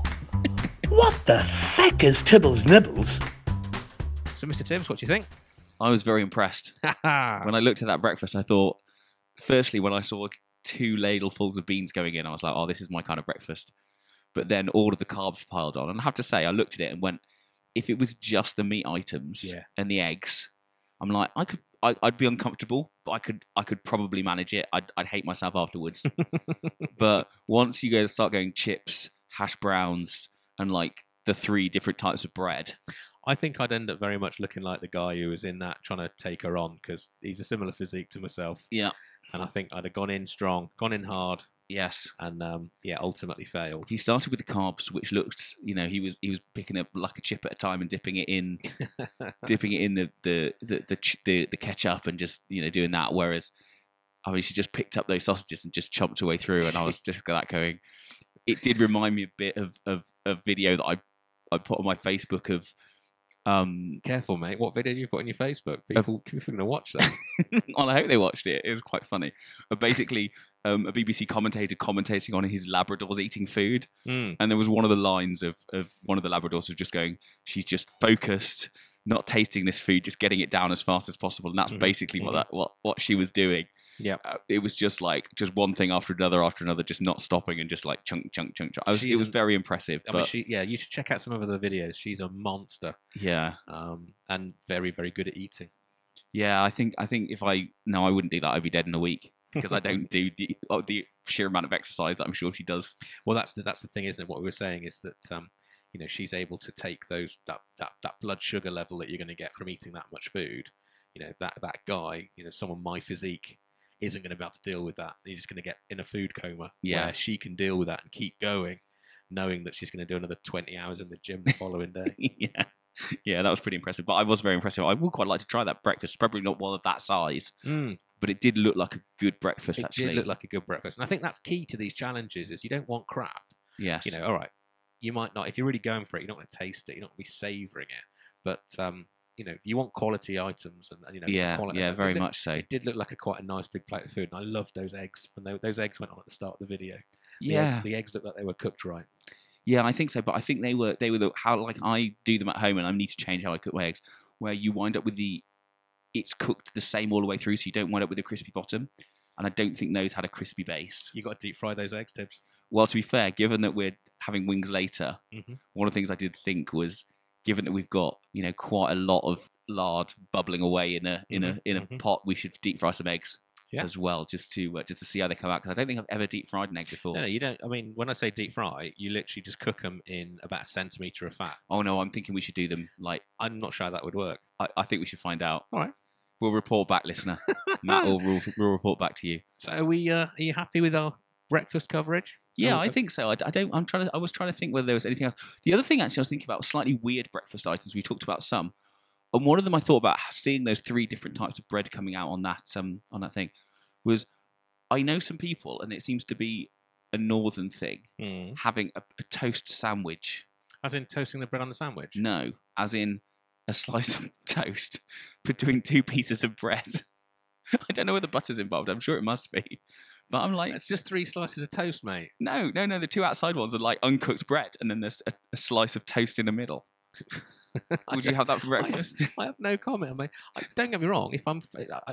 [SPEAKER 4] What the feck is Tibble's Nibbles?
[SPEAKER 3] So Mr. Tibbs, what do you think?
[SPEAKER 1] I was very impressed. When I looked at that breakfast, I thought, firstly, when I saw 2 ladlefuls of beans going in, I was like, oh, this is my kind of breakfast. But then all of the carbs piled on. And I have to say, I looked at it and went, if it was just the meat items and the eggs, I'm like, I'd be uncomfortable, but I could probably manage it. I'd hate myself afterwards. But once you start going chips, hash browns, and like the 3 different types of bread,
[SPEAKER 3] I think I'd end up very much looking like the guy who was in that trying to take her on, because he's a similar physique to myself.
[SPEAKER 1] Yeah.
[SPEAKER 3] And I think I'd have gone in strong, gone in hard,
[SPEAKER 1] yes,
[SPEAKER 3] and ultimately failed.
[SPEAKER 1] He started with the carbs, which looked, he was picking up like a chip at a time and dipping it in the ketchup and just doing that. Whereas, she just picked up those sausages and just chomped her way through, and I was just that going. It did remind me a bit of a video that I put on my Facebook of.
[SPEAKER 3] Careful, mate. What video did you put on your Facebook? People are going to watch that.
[SPEAKER 1] Well, I hope they watched it. It was quite funny. But basically, a BBC commentator commentating on his Labradors eating food. And there was one of the lines of one of the Labradors was just going, she's just focused, not tasting this food, just getting it down as fast as possible. And that's basically what she was doing.
[SPEAKER 3] Yeah.
[SPEAKER 1] It was just one thing after another, just not stopping and just like chunk. It was very impressive.
[SPEAKER 3] I mean, you should check out some of her videos. She's a monster.
[SPEAKER 1] Yeah.
[SPEAKER 3] And very, very good at eating.
[SPEAKER 1] Yeah, I think if I wouldn't do that. I'd be dead in a week because I don't do the sheer amount of exercise that I'm sure she does.
[SPEAKER 3] Well, that's the thing, isn't it? What we were saying is that she's able to take that blood sugar level that you're going to get from eating that much food. That guy, someone my physique isn't going to be able to deal with that. You're just going to get in a food coma.
[SPEAKER 1] Yeah.
[SPEAKER 3] Where she can deal with that and keep going, knowing that she's going to do another 20 hours in the gym the following day.
[SPEAKER 1] Yeah, that was pretty impressive. But I was very impressive. I would quite like to try that breakfast. Probably not one of that size, but it did look like a good breakfast.
[SPEAKER 3] It
[SPEAKER 1] actually
[SPEAKER 3] did look like a good breakfast, and I think that's key to these challenges: is you don't want crap.
[SPEAKER 1] Yes.
[SPEAKER 3] All right, you might not if you're really going for it. You're not going to taste it. You're not going to be savouring it, but you want quality items, and
[SPEAKER 1] very much so.
[SPEAKER 3] It did look like quite a nice big plate of food, and I loved those eggs when those eggs went on at the start of the video. The eggs looked like they were cooked right.
[SPEAKER 1] Yeah, I think so. But I think they were how like I do them at home, and I need to change how I cook my eggs. Where you wind up with it's cooked the same all the way through, so you don't wind up with a crispy bottom. And I don't think those had a crispy base.
[SPEAKER 3] You got to deep fry those eggs, Tibbs.
[SPEAKER 1] Well, to be fair, given that we're having wings later, one of the things I did think was, given that we've got quite a lot of lard bubbling away in a pot, we should deep fry some eggs. As well, just to see how they come out, because I don't think I've ever deep fried an egg before.
[SPEAKER 3] No, you don't. I mean, when I say deep fry, you literally just cook them in about a centimetre of fat.
[SPEAKER 1] Oh no, I'm thinking we should do them like.
[SPEAKER 3] I'm not sure how that would work.
[SPEAKER 1] I think we should find out.
[SPEAKER 3] All right,
[SPEAKER 1] we'll report back, listener. Matt will report back to you.
[SPEAKER 3] So are we? Are you happy with our breakfast coverage?
[SPEAKER 1] Yeah, I think so. I was trying to think whether there was anything else. The other thing actually I was thinking about was slightly weird breakfast items. We talked about some, and one of them I thought about seeing those 3 different types of bread coming out on that thing was. I know some people, and it seems to be a northern thing, having a toast sandwich.
[SPEAKER 3] As in toasting the bread on the sandwich?
[SPEAKER 1] No, as in a slice of toast between 2 pieces of bread. I don't know whether butter's involved. I'm sure it must be. But I'm like...
[SPEAKER 3] It's just 3 slices of toast, mate.
[SPEAKER 1] No. The 2 outside ones are like uncooked bread, and then there's a slice of toast in the middle. Would you have that for breakfast?
[SPEAKER 3] I have no comment. I mean, don't get me wrong. If I'm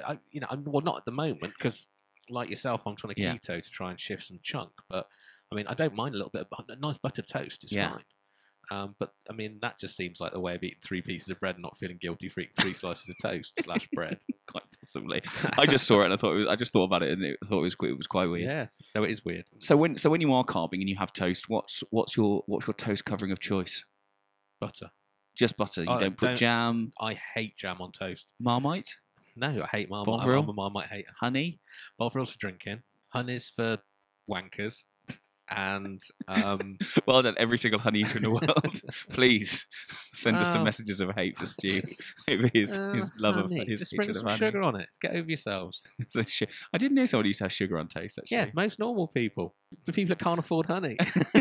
[SPEAKER 3] not at the moment, because... Like yourself, I'm trying to keto to try and shift some chunk, but I mean, I don't mind a little bit of a nice buttered toast. It's fine. But I mean, that just seems like the way of eating 3 pieces of bread and not feeling guilty for eating 3 slices of toast / bread.
[SPEAKER 1] Quite possibly. I just saw it and I just thought about it and I thought it was quite weird.
[SPEAKER 3] Yeah, no, it is weird.
[SPEAKER 1] So when you are carving and you have toast, what's your toast covering of choice?
[SPEAKER 3] Butter.
[SPEAKER 1] Just butter. You don't put jam.
[SPEAKER 3] I hate jam on toast.
[SPEAKER 1] Marmite.
[SPEAKER 3] No, I hate Marmite.
[SPEAKER 1] Bovril?
[SPEAKER 3] Marmite hate
[SPEAKER 1] Honey?
[SPEAKER 3] Bovril's for drinking. Honey's for wankers. And
[SPEAKER 1] well done, every single honey eater in the world. Please send us some messages of hate for Stu over his love
[SPEAKER 3] honey.
[SPEAKER 1] of his
[SPEAKER 3] just sprinkle some
[SPEAKER 1] honey.
[SPEAKER 3] sugar on it. Get over yourselves.
[SPEAKER 1] I didn't know somebody used to have sugar on toast, actually.
[SPEAKER 3] Yeah, most normal people. The people that can't afford honey.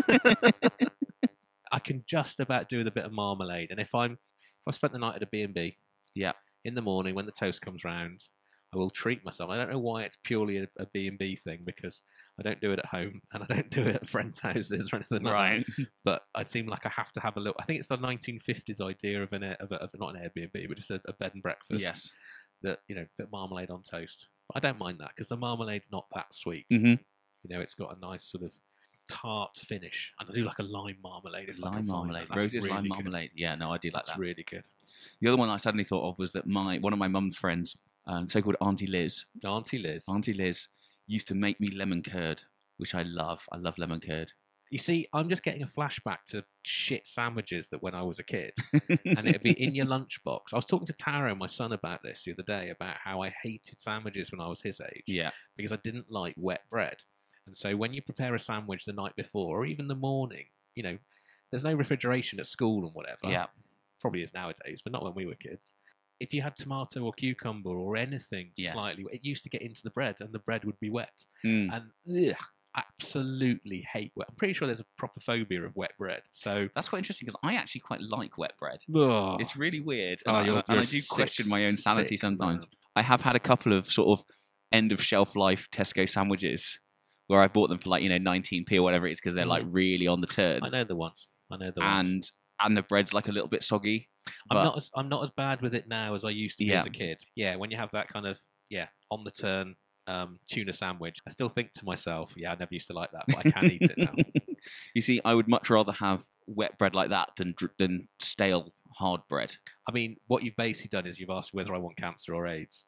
[SPEAKER 3] I can just about do with a bit of marmalade. And if I spent the night at a B&B, in the morning when the toast comes round, I will treat myself. I don't know why it's purely a B&B thing, because I don't do it at home and I don't do it at friends' houses or anything like that. But I seem like I have to have a little. I think it's the 1950s idea of not an Airbnb, but just a bed and breakfast.
[SPEAKER 1] Yes.
[SPEAKER 3] That bit of marmalade on toast. But I don't mind that because the marmalade's not that sweet. It's got a nice sort of tart finish, and I do like a lime marmalade.
[SPEAKER 1] Lime marmalade, Rose's
[SPEAKER 3] really
[SPEAKER 1] lime
[SPEAKER 3] good.
[SPEAKER 1] marmalade. Yeah, no, I do like
[SPEAKER 3] That's
[SPEAKER 1] that.
[SPEAKER 3] really good.
[SPEAKER 1] The other one I suddenly thought of was that one of my mum's friends, so-called Auntie Liz.
[SPEAKER 3] Auntie Liz
[SPEAKER 1] used to make me lemon curd, which I love. I love lemon curd.
[SPEAKER 3] You see, I'm just getting a flashback to shit sandwiches that when I was a kid, and it'd be in your lunchbox. I was talking to Taro, my son, about this the other day, about how I hated sandwiches when I was his age.
[SPEAKER 1] Yeah.
[SPEAKER 3] Because I didn't like wet bread. And so when you prepare a sandwich the night before, or even the morning, there's no refrigeration at school and whatever.
[SPEAKER 1] Yeah.
[SPEAKER 3] Probably is nowadays, but not when we were kids. If you had tomato or cucumber or anything slightly, it used to get into the bread and the bread would be wet. And absolutely hate wet. I'm pretty sure there's a proper phobia of wet bread. So
[SPEAKER 1] that's quite interesting because I actually quite like wet bread.
[SPEAKER 3] Ugh.
[SPEAKER 1] It's really weird.
[SPEAKER 3] Oh,
[SPEAKER 1] And I do question my own sanity sometimes. I have had a couple of sort of end of shelf life Tesco sandwiches where I bought them for 19p or whatever it is because they're like really on the turn.
[SPEAKER 3] I know the ones.
[SPEAKER 1] And and the bread's like a little bit soggy. But
[SPEAKER 3] I'm not as bad with it now as I used to be
[SPEAKER 1] Yeah.
[SPEAKER 3] as a kid. Yeah, when you have that kind of on the turn tuna sandwich, I still think to myself, I never used to like that, but I can eat it now.
[SPEAKER 1] You see, I would much rather have wet bread like that than stale hard bread.
[SPEAKER 3] I mean, what you've basically done is you've asked whether I want cancer or AIDS.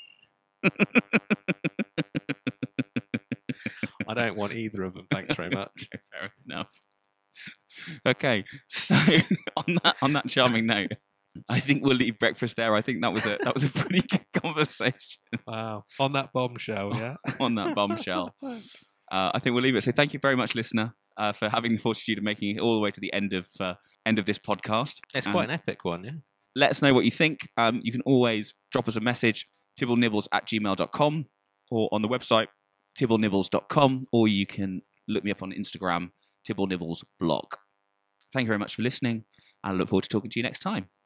[SPEAKER 3] I don't want either of them. Thanks very much.
[SPEAKER 1] Okay, fair enough. Okay, so on that charming note, I think we'll leave breakfast there. I think that was a pretty good conversation
[SPEAKER 3] Wow. On that bombshell, yeah.
[SPEAKER 1] on that bombshell. I think we'll leave it. So thank you very much, listener, for having the fortitude of making it all the way to the end of this podcast.
[SPEAKER 3] It's quite an epic one, yeah.
[SPEAKER 1] Let us know what you think. You can always drop us a message, tibblnibbles@gmail.com, or on the website, tibblnibbles.com, or you can look me up on Instagram, tibblnibblesblog. Thank you very much for listening, and I look forward to talking to you next time.